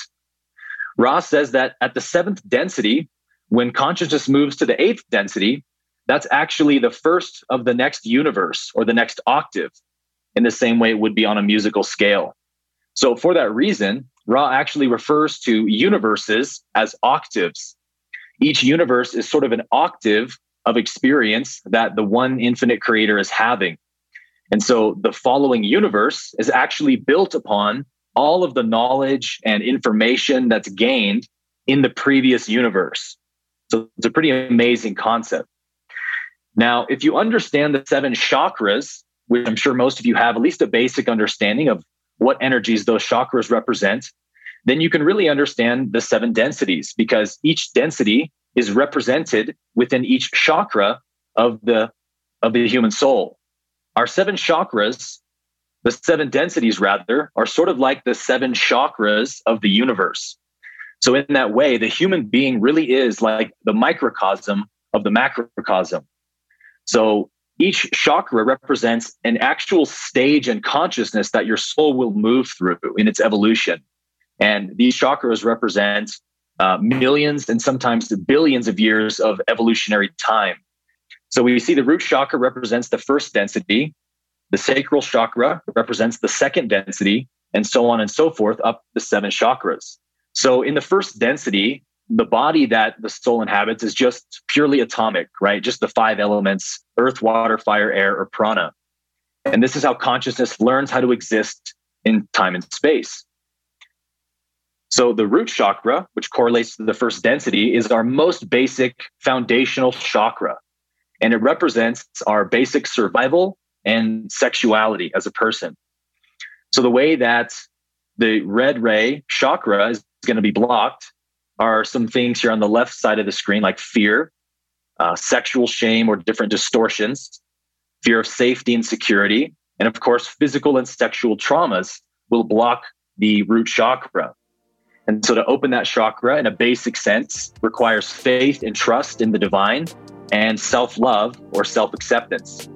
Ra says that at the seventh density, when consciousness moves to the eighth density, that's actually the first of the next universe or the next octave, in the same way it would be on a musical scale. So for that reason, Ra actually refers to universes as octaves. Each universe is sort of an octave of experience that the one infinite creator is having. And so the following universe is actually built upon all of the knowledge and information that's gained in the previous universe. So it's a pretty amazing concept. Now, if you understand the seven chakras, which I'm sure most of you have at least a basic understanding of what energies those chakras represent, then you can really understand the seven densities because each density is represented within each chakra of the, of the human soul. Our seven chakras, the seven densities rather, are sort of like the seven chakras of the universe. So in that way, the human being really is like the microcosm of the macrocosm. So each chakra represents an actual stage in consciousness that your soul will move through in its evolution. And these chakras represent uh, millions and sometimes billions of years of evolutionary time. So we see the root chakra represents the first density, the sacral chakra represents the second density, and so on and so forth up the seven chakras. So in the first density, the body that the soul inhabits is just purely atomic, right? Just the five elements, earth, water, fire, air, or prana. And this is how consciousness learns how to exist in time and space. So the root chakra, which correlates to the first density, is our most basic foundational chakra. And it represents our basic survival and sexuality as a person. So the way that the red ray chakra is going to be blocked are some things here on the left side of the screen, like fear, uh, sexual shame or different distortions, fear of safety and security, and of course, physical and sexual traumas will block the root chakra. And so to open that chakra in a basic sense requires faith and trust in the divine and self-love or self-acceptance.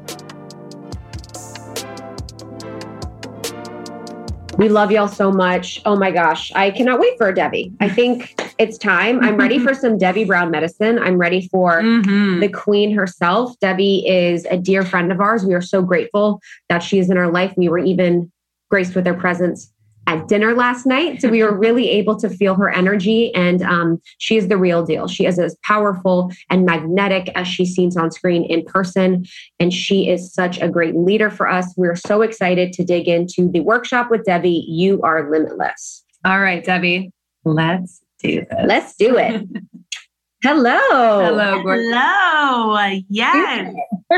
We love y'all so much. Oh my gosh. I cannot wait for a Debbie. I think it's time. I'm ready for some Debbie Brown medicine. I'm ready for mm-hmm. the queen herself. Debbie is a dear friend of ours. We are so grateful that she is in our life. We were even graced with her presence at dinner last night. So we were really able to feel her energy, and um, she is the real deal. She is as powerful and magnetic as she seems on screen in person. And she is such a great leader for us. We're so excited to dig into the workshop with Debbie. You are limitless. All right, Debbie, let's do this. Let's do it. Hello. Hello. Hello. Yes.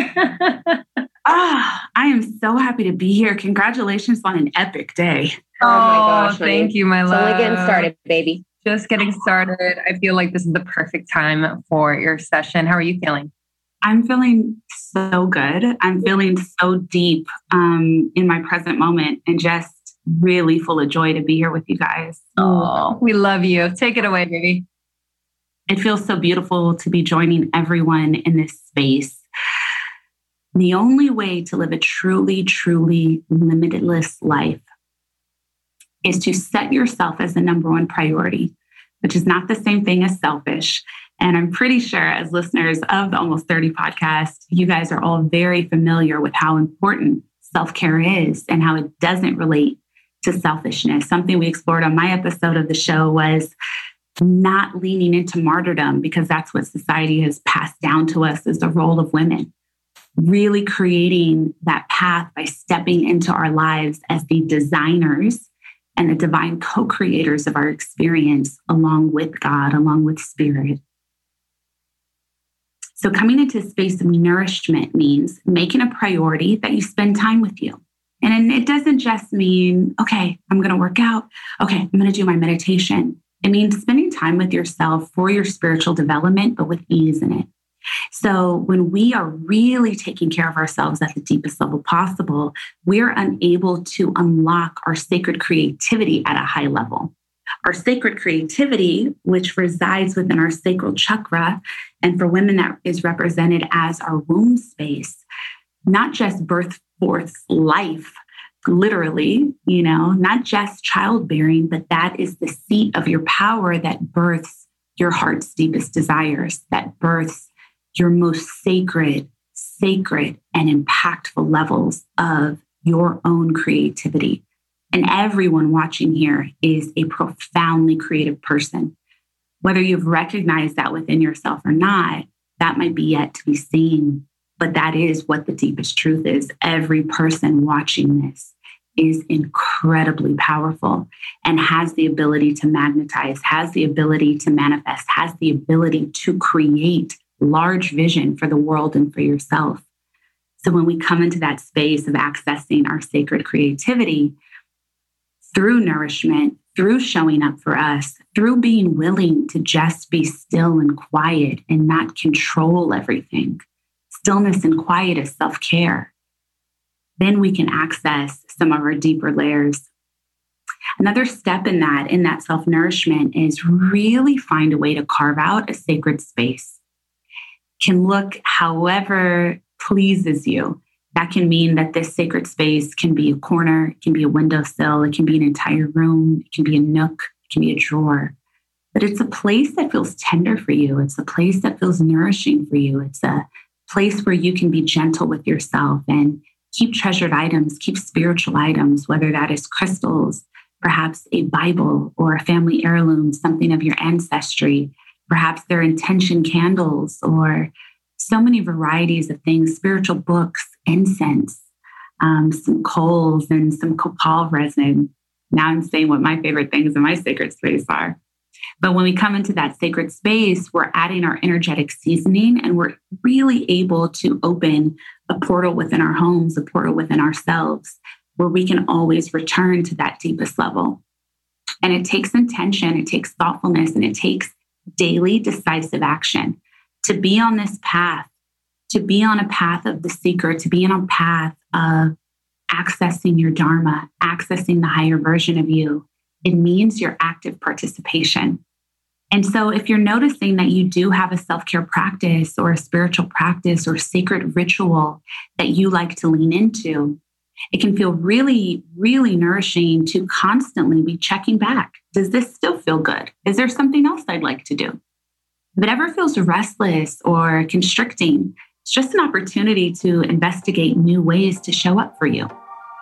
Oh, I am so happy to be here. Congratulations on an epic day. Oh, oh my gosh, honey. Thank you, my love. It's only getting started, baby. Just getting started. I feel like this is the perfect time for your session. How are you feeling? I'm feeling so good. I'm feeling so deep um, in my present moment and just really full of joy to be here with you guys. Oh, we love you. Take it away, baby. It feels so beautiful to be joining everyone in this space. The only way to live a truly, truly limitless life is to set yourself as the number one priority, which is not the same thing as selfish. And I'm pretty sure as listeners of the Almost thirty podcast, you guys are all very familiar with how important self-care is and how it doesn't relate to selfishness. Something we explored on my episode of the show was not leaning into martyrdom, because that's what society has passed down to us as the role of women. Really creating that path by stepping into our lives as the designers and the divine co-creators of our experience, along with God, along with spirit. So coming into a space of nourishment means making a priority that you spend time with you. And it doesn't just mean, okay, I'm going to work out. Okay, I'm going to do my meditation. It means spending time with yourself for your spiritual development, but with ease in it. So when we are really taking care of ourselves at the deepest level possible, we're unable to unlock our sacred creativity at a high level. Our sacred creativity, which resides within our sacral chakra, and for women that is represented as our womb space, not just birth forth life, literally, you know, not just childbearing, but that is the seat of your power that births your heart's deepest desires, that births your most sacred, sacred and impactful levels of your own creativity. And everyone watching here is a profoundly creative person. Whether you've recognized that within yourself or not, that might be yet to be seen. But that is what the deepest truth is. Every person watching this is incredibly powerful and has the ability to magnetize, has the ability to manifest, has the ability to create large vision for the world and for yourself. So when we come into that space of accessing our sacred creativity through nourishment, through showing up for us, through being willing to just be still and quiet and not control everything, stillness and quiet is self-care, then we can access some of our deeper layers. Another step in that, in that self-nourishment, is really find a way to carve out a sacred space. Can look however pleases you. That can mean that this sacred space can be a corner, it can be a windowsill, it can be an entire room, it can be a nook, it can be a drawer. But it's a place that feels tender for you. It's a place that feels nourishing for you. It's a place where you can be gentle with yourself and keep treasured items, keep spiritual items, whether that is crystals, perhaps a Bible or a family heirloom, something of your ancestry. Perhaps they're intention candles or so many varieties of things, spiritual books, incense, um, some coals and some copal resin. Now I'm saying what my favorite things in my sacred space are. But when we come into that sacred space, we're adding our energetic seasoning and we're really able to open a portal within our homes, a portal within ourselves, where we can always return to that deepest level. And it takes intention, it takes thoughtfulness, and it takes daily decisive action to be on this path, to be on a path of the seeker, to be on a path of accessing your dharma, accessing the higher version of you. It means your active participation. And so if you're noticing that you do have a self-care practice or a spiritual practice or sacred ritual that you like to lean into, it can feel really, really nourishing to constantly be checking back. Does this still feel good? Is there something else I'd like to do? If it ever feels restless or constricting, it's just an opportunity to investigate new ways to show up for you.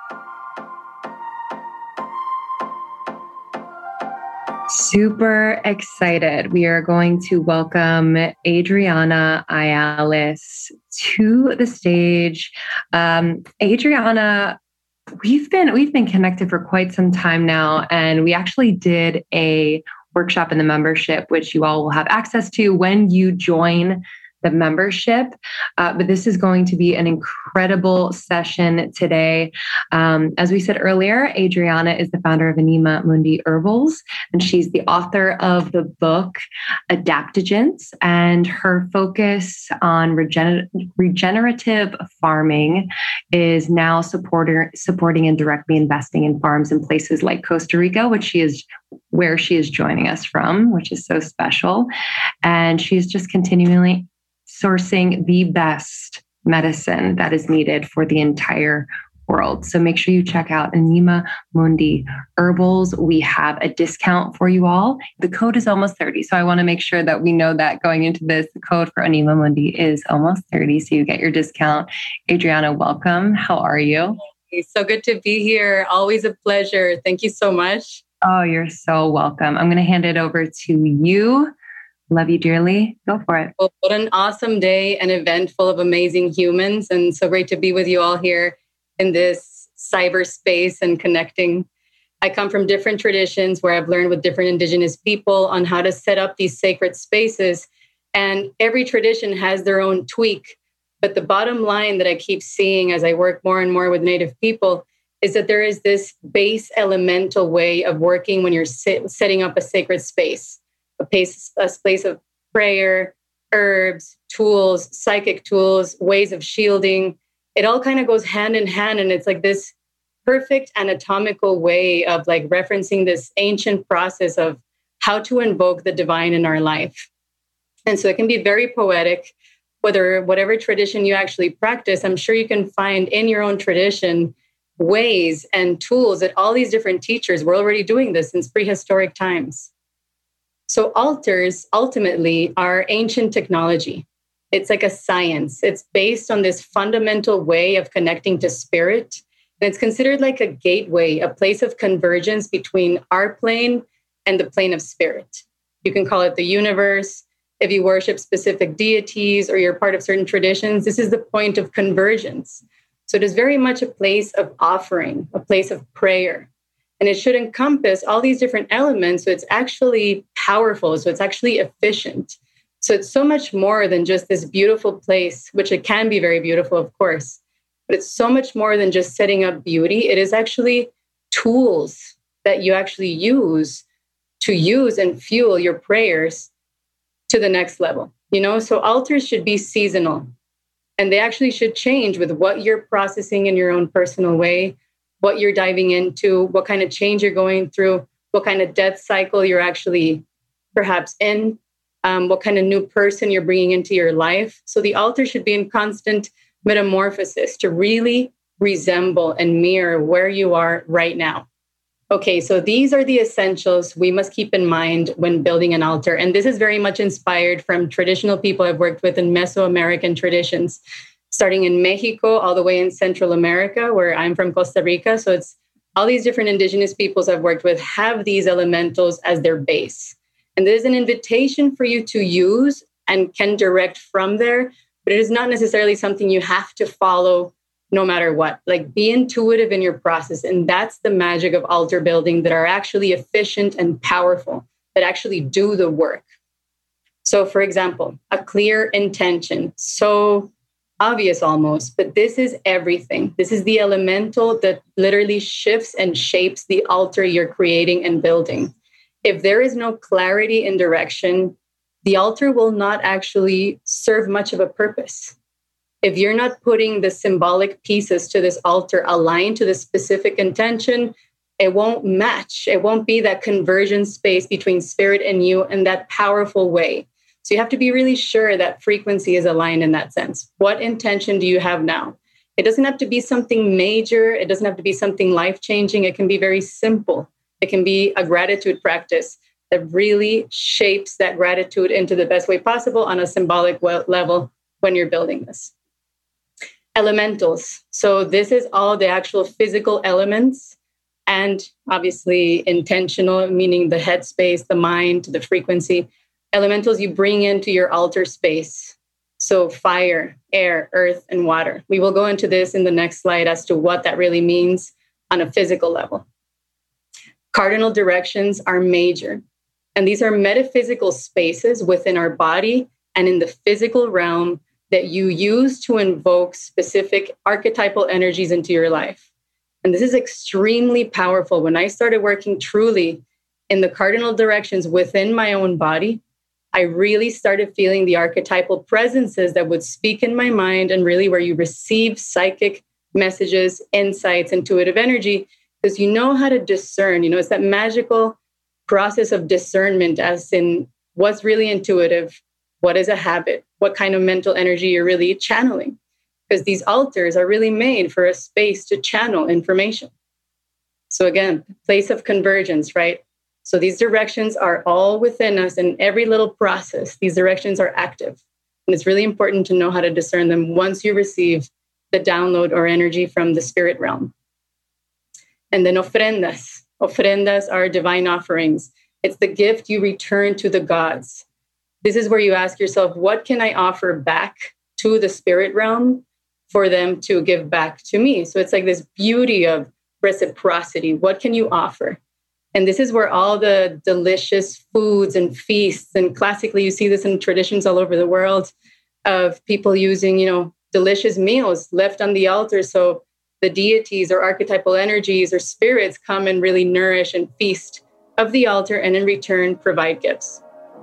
Super excited. We are going to welcome Adriana Ayales to the stage. Um, Adriana, we've been we've been connected for quite some time now, and we actually did a workshop in the membership, which you all will have access to when you join the membership. Uh, but this is going to be an incredible session today. Um, as we said earlier, Adriana is the founder of Anima Mundi Herbals, and she's the author of the book Adaptogens. And her focus on regener- regenerative farming is now supporter, supporting and directly investing in farms in places like Costa Rica, which she is where she is joining us from, which is so special. And she's just continually sourcing the best medicine that is needed for the entire world. So make sure you check out Anima Mundi Herbals. We have a discount for you all. The code is almost thirty. So I want to make sure that we know that going into this, the code for Anima Mundi is almost thirty. So you get your discount. Adriana, welcome. How are you? It's so good to be here. Always a pleasure. Thank you so much. Oh, you're so welcome. I'm going to hand it over to you. Love you dearly. Go for it. Well, what an awesome day, an event full of amazing humans. And so great to be with you all here in this cyberspace and connecting. I come from different traditions where I've learned with different Indigenous people on how to set up these sacred spaces. And every tradition has their own tweak. But the bottom line that I keep seeing as I work more and more with Native people is that there is this base elemental way of working when you're sit, setting up a sacred space. A place, a space of prayer, herbs, tools, psychic tools, ways of shielding. It all kind of goes hand in hand. And it's like this perfect anatomical way of like referencing this ancient process of how to invoke the divine in our life. And so it can be very poetic, whether whatever tradition you actually practice. I'm sure you can find in your own tradition ways and tools that all these different teachers were already doing this since prehistoric times. So altars ultimately are ancient technology. It's like a science. It's based on this fundamental way of connecting to spirit. And it's considered like a gateway, a place of convergence between our plane and the plane of spirit. You can call it the universe. If you worship specific deities or you're part of certain traditions, this is the point of convergence. So it is very much a place of offering, a place of prayer. And it should encompass all these different elements. So it's actually powerful. So it's actually efficient. So it's so much more than just this beautiful place, which it can be very beautiful, of course. But it's so much more than just setting up beauty. It is actually tools that you actually use to use and fuel your prayers to the next level. You know, so altars should be seasonal. And they actually should change with what you're processing in your own personal way, what you're diving into, what kind of change you're going through, what kind of death cycle you're actually perhaps in, um, what kind of new person you're bringing into your life. So the altar should be in constant metamorphosis to really resemble and mirror where you are right now. Okay, so these are the essentials we must keep in mind when building an altar. And this is very much inspired from traditional people I've worked with in Mesoamerican traditions, starting in Mexico, all the way in Central America, where I'm from Costa Rica. So it's all these different indigenous peoples I've worked with have these elementals as their base. And there's an invitation for you to use and can direct from there, but it is not necessarily something you have to follow no matter what. Like, be intuitive in your process. And that's the magic of altar building that are actually efficient and powerful, that actually do the work. So for example, a clear intention. So obvious almost, but this is everything. This is the elemental that literally shifts and shapes the altar you're creating and building. If there is no clarity in direction, the altar will not actually serve much of a purpose. If you're not putting the symbolic pieces to this altar aligned to the specific intention, it won't match. It won't be that conversion space between spirit and you in that powerful way. So you have to be really sure that frequency is aligned in that sense. What intention do you have now? It doesn't have to be something major. It doesn't have to be something life-changing. It can be very simple. It can be a gratitude practice that really shapes that gratitude into the best way possible on a symbolic level when you're building this. Elementals. So this is all the actual physical elements and obviously intentional, meaning the headspace, the mind, the frequency. Elementals you bring into your altar space. So fire, air, earth, and water. We will go into this in the next slide as to what that really means on a physical level. Cardinal directions are major. And these are metaphysical spaces within our body and in the physical realm that you use to invoke specific archetypal energies into your life. And this is extremely powerful. When I started working truly in the cardinal directions within my own body, I really started feeling the archetypal presences that would speak in my mind and really where you receive psychic messages, insights, intuitive energy, because you know how to discern. You know, it's that magical process of discernment as in what's really intuitive, what is a habit, what kind of mental energy you're really channeling. Because these altars are really made for a space to channel information. So again, place of convergence, right? So these directions are all within us in every little process. These directions are active. And it's really important to know how to discern them once you receive the download or energy from the spirit realm. And then ofrendas. Ofrendas are divine offerings. It's the gift you return to the gods. This is where you ask yourself, what can I offer back to the spirit realm for them to give back to me? So it's like this beauty of reciprocity. What can you offer? And this is where all the delicious foods and feasts, and classically you see this in traditions all over the world of people using, you know, delicious meals left on the altar. So the deities or archetypal energies or spirits come and really nourish and feast of the altar and in return provide gifts.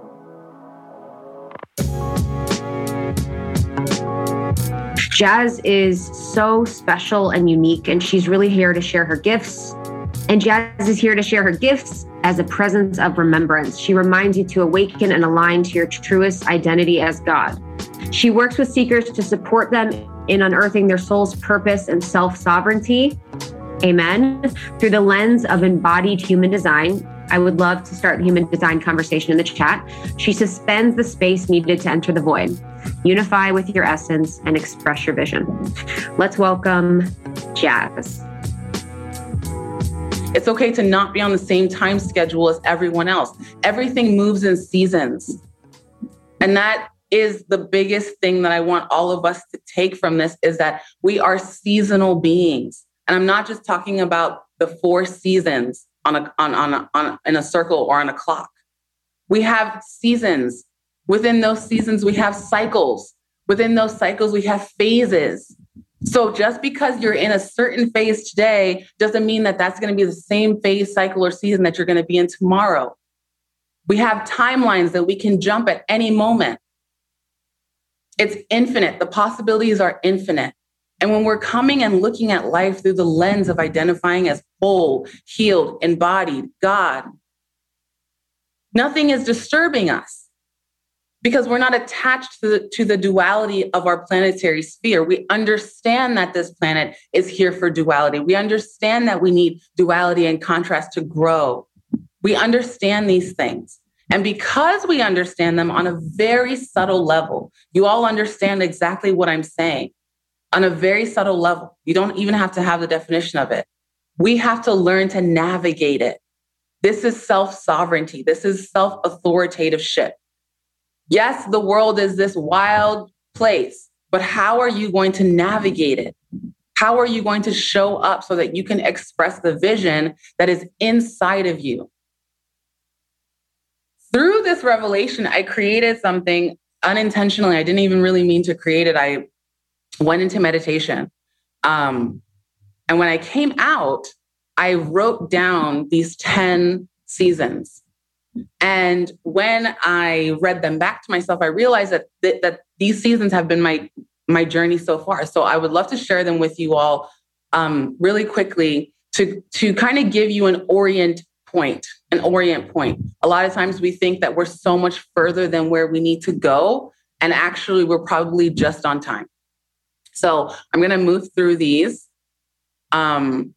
Jazz is so special and unique, and she's really here to share her gifts. And Jazz is here to share her gifts as a presence of remembrance. She reminds you to awaken and align to your truest identity as God. She works with seekers to support them in unearthing their soul's purpose and self-sovereignty. Amen. Through the lens of embodied human design. I would love to start the human design conversation in the chat. She suspends the space needed to enter the void. Unify with your essence and express your vision. Let's welcome Jazz. It's okay to not be on the same time schedule as everyone else. Everything moves in seasons. And that is the biggest thing that I want all of us to take from this, is that we are seasonal beings. And I'm not just talking about the four seasons on a, on, on, a, on a, in a circle or on a clock. We have seasons. Within those seasons, we have cycles. Within those cycles, we have phases. So just because you're in a certain phase today doesn't mean that that's going to be the same phase, cycle, or season that you're going to be in tomorrow. We have timelines that we can jump at any moment. It's infinite. The possibilities are infinite. And when we're coming and looking at life through the lens of identifying as whole, healed, embodied, God, nothing is disturbing us. Because we're not attached to the, to the duality of our planetary sphere. We understand that this planet is here for duality. We understand that we need duality and contrast to grow. We understand these things. And because we understand them on a very subtle level, you all understand exactly what I'm saying. On a very subtle level, you don't even have to have the definition of it. We have to learn to navigate it. This is self-sovereignty. This is self-authoritative shit. Yes, the world is this wild place, but how are you going to navigate it? How are you going to show up so that you can express the vision that is inside of you? Through this revelation, I created something unintentionally. I didn't even really mean to create it. I went into meditation. Um, and when I came out, I wrote down these ten seasons. And when I read them back to myself, I realized that, th- that these seasons have been my, my journey so far. So I would love to share them with you all um, really quickly. to, to kind of give you an orient point, an orient point. A lot of times we think that we're so much further than where we need to go. And actually, we're probably just on time. So I'm going to move through these. Um,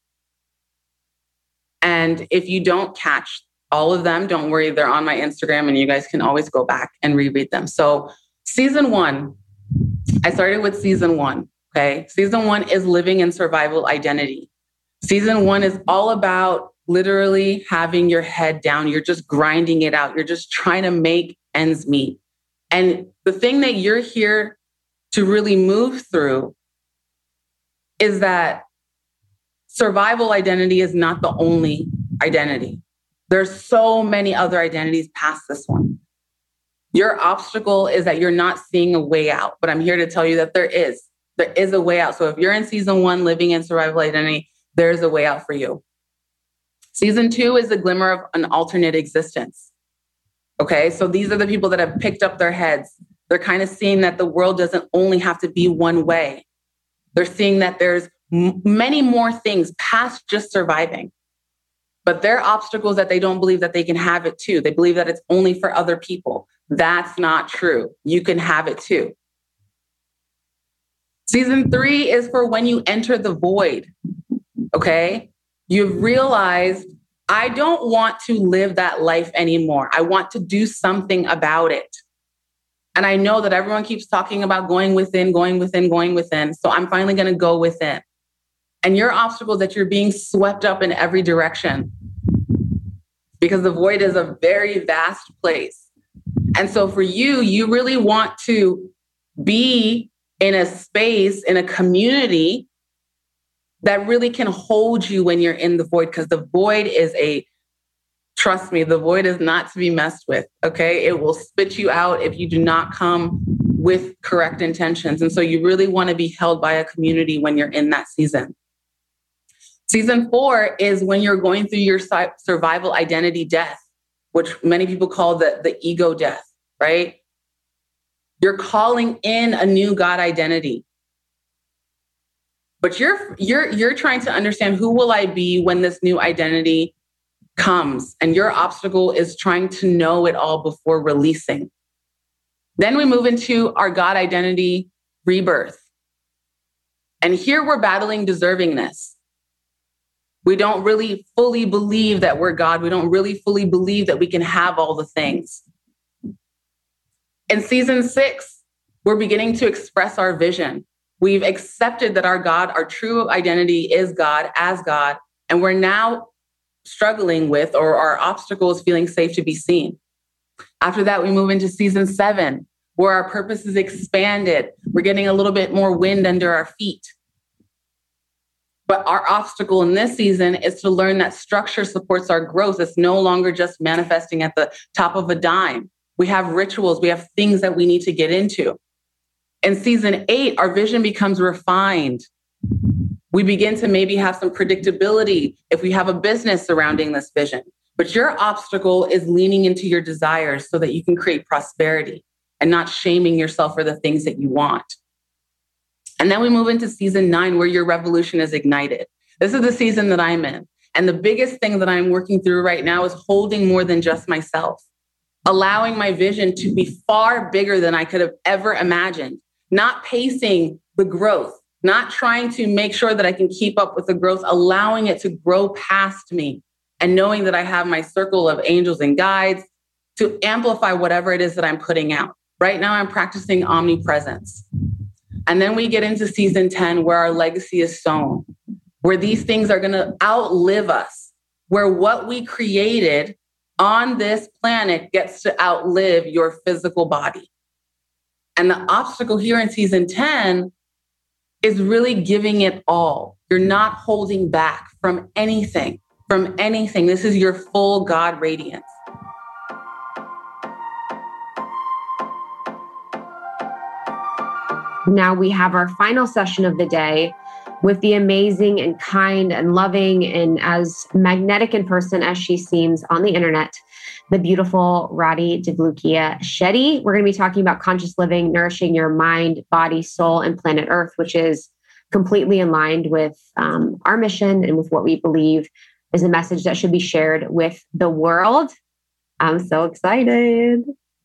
and if you don't catch all of them, don't worry, they're on my Instagram and you guys can always go back and reread them. So season one, I started with season one, okay? Season one is living in survival identity. Season one is all about literally having your head down. You're just grinding it out. You're just trying to make ends meet. And the thing that you're here to really move through is that survival identity is not the only identity. There's so many other identities past this one. Your obstacle is that you're not seeing a way out, but I'm here to tell you that there is. There is a way out. So if you're in season one, living in survival identity, there's a way out for you. Season two is the glimmer of an alternate existence. Okay, so these are the people that have picked up their heads. They're kind of seeing that the world doesn't only have to be one way. They're seeing that there's m- many more things past just surviving. But their obstacle is that they don't believe that they can have it too. They believe that it's only for other people. That's not true. You can have it too. Season three is for when you enter the void. Okay? You've realized, I don't want to live that life anymore. I want to do something about it. And I know that everyone keeps talking about going within, going within, going within. So I'm finally going to go within. And your obstacle is that you're being swept up in every direction because the void is a very vast place. And so for you, you really want to be in a space, in a community that really can hold you when you're in the void, because the void is a, trust me, the void is not to be messed with, okay? It will spit you out if you do not come with correct intentions. And so you really want to be held by a community when you're in that season. Season four is when you're going through your survival identity death, which many people call the, the ego death, right? You're calling in a new God identity. But you're you're you're trying to understand, who will I be when this new identity comes? And your obstacle is trying to know it all before releasing. Then we move into our God identity rebirth. And here we're battling deservingness. We don't really fully believe that we're God. We don't really fully believe that we can have all the things. In season six, we're beginning to express our vision. We've accepted that our God, our true identity is God, as God, and we're now struggling with, or our obstacle is feeling safe to be seen. After that, we move into season seven, where our purpose is expanded. We're getting a little bit more wind under our feet. But our obstacle in this season is to learn that structure supports our growth. It's no longer just manifesting at the top of a dime. We have rituals. We have things that we need to get into. In season eight, our vision becomes refined. We begin to maybe have some predictability if we have a business surrounding this vision. But your obstacle is leaning into your desires so that you can create prosperity and not shaming yourself for the things that you want. And then we move into season nine, where your revolution is ignited. This is the season that I'm in. And the biggest thing that I'm working through right now is holding more than just myself, allowing my vision to be far bigger than I could have ever imagined, not pacing the growth, not trying to make sure that I can keep up with the growth, allowing it to grow past me and knowing that I have my circle of angels and guides to amplify whatever it is that I'm putting out. Right now, I'm practicing omnipresence. And then we get into season ten, where our legacy is sown, where these things are going to outlive us, where what we created on this planet gets to outlive your physical body. And the obstacle here in season ten is really giving it all. You're not holding back from anything, from anything. This is your full God radiance. Now we have our final session of the day with the amazing and kind and loving and as magnetic in person as she seems on the internet, the beautiful Radhi Devlukia Shetty. We're going to be talking about conscious living, nourishing your mind, body, soul, and planet Earth, which is completely aligned with um, our mission and with what we believe is a message that should be shared with the world. I'm so excited.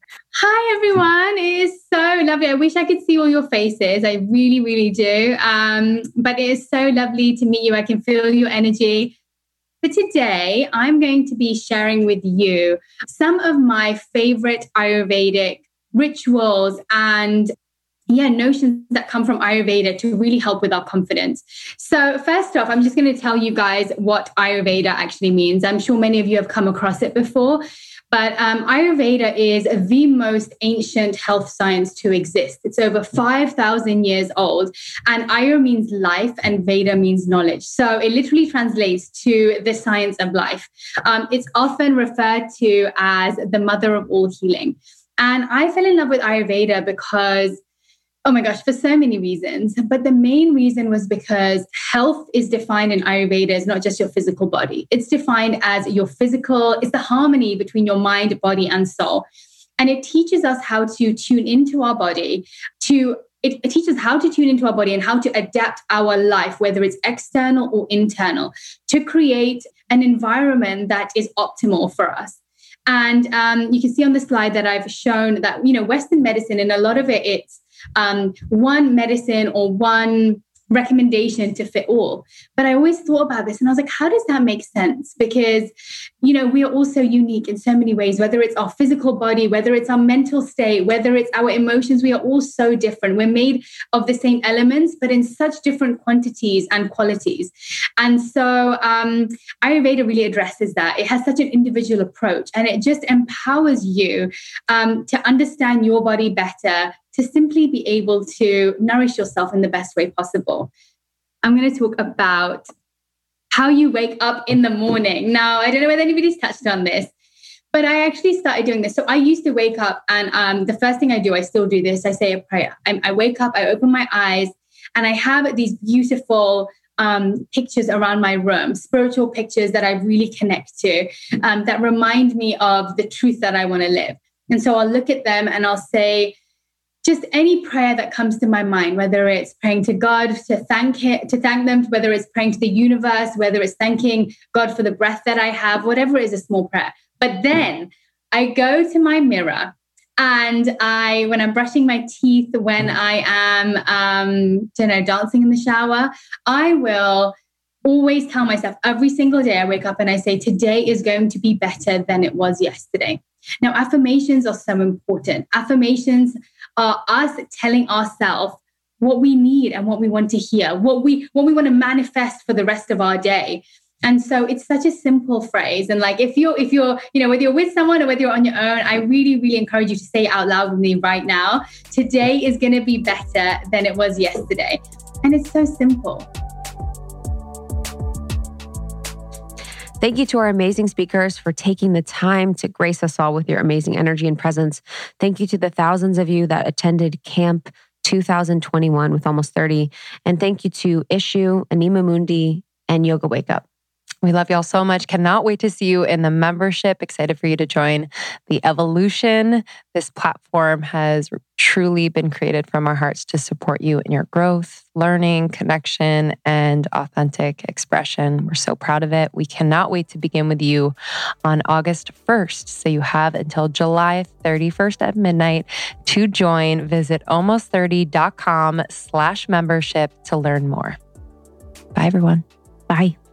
Hi, everyone. It is so lovely. I wish I could see all your faces. I really, really do. Um, but it is so lovely to meet you. I can feel your energy. But today, I'm going to be sharing with you some of my favorite Ayurvedic rituals and yeah, notions that come from Ayurveda to really help with our confidence. So first off, I'm just going to tell you guys what Ayurveda actually means. I'm sure many of you have come across it before. But um, Ayurveda is the most ancient health science to exist. It's over five thousand years old. And Ayur means life and Veda means knowledge. So it literally translates to the science of life. Um, it's often referred to as the mother of all healing. And I fell in love with Ayurveda because oh my gosh, for so many reasons. But the main reason was because health is defined in Ayurveda as not just your physical body. It's defined as your physical, it's the harmony between your mind, body, and soul. And it teaches us how to tune into our body, to it, it teaches how to tune into our body and how to adapt our life, whether it's external or internal, to create an environment that is optimal for us. And um, you can see on the slide that I've shown that, you know, Western medicine, and a lot of it, it's um, one medicine or one recommendation to fit all. But I always thought about this and I was like, how does that make sense? Because, you know, we are all so unique in so many ways, whether it's our physical body, whether it's our mental state, whether it's our emotions, we are all so different. We're made of the same elements, but in such different quantities and qualities. And so um, Ayurveda really addresses that. It has such an individual approach and it just empowers you um, to understand your body better, to simply be able to nourish yourself in the best way possible. I'm going to talk about how you wake up in the morning. Now, I don't know whether anybody's touched on this, but I actually started doing this. So I used to wake up and um, the first thing I do, I still do this, I say a prayer. I, I wake up, I open my eyes, and I have these beautiful um, pictures around my room, spiritual pictures that I really connect to, um, that remind me of the truth that I want to live. And so I'll look at them and I'll say, just any prayer that comes to my mind, whether it's praying to God to thank him, to thank them, whether it's praying to the universe, whether it's thanking God for the breath that I have, whatever is a small prayer. But then I go to my mirror and I, when I'm brushing my teeth, when I am, um, you know, dancing in the shower, I will always tell myself every single day I wake up and I say, today is going to be better than it was yesterday. Now, affirmations are so important. Affirmations are us telling ourselves what we need and what we want to hear, what we what we want to manifest for the rest of our day. And so it's such a simple phrase. And like if you're, if you're, you know, whether you're with someone or whether you're on your own, I really, really encourage you to say it out loud with me right now. Today is going to be better than it was yesterday. And it's so simple. Thank you to our amazing speakers for taking the time to grace us all with your amazing energy and presence. Thank you to the thousands of you that attended Camp two thousand twenty-one with Almost thirty. And thank you to Ishu, Anima Mundi, and Yoga Wake Up. We love y'all so much. Cannot wait to see you in the membership. Excited for you to join the evolution. This platform has truly been created from our hearts to support you in your growth, learning, connection, and authentic expression. We're so proud of it. We cannot wait to begin with you on August first. So you have until July thirty-first at midnight to join. Visit almost thirty dot com slash membership to learn more. Bye, everyone. Bye.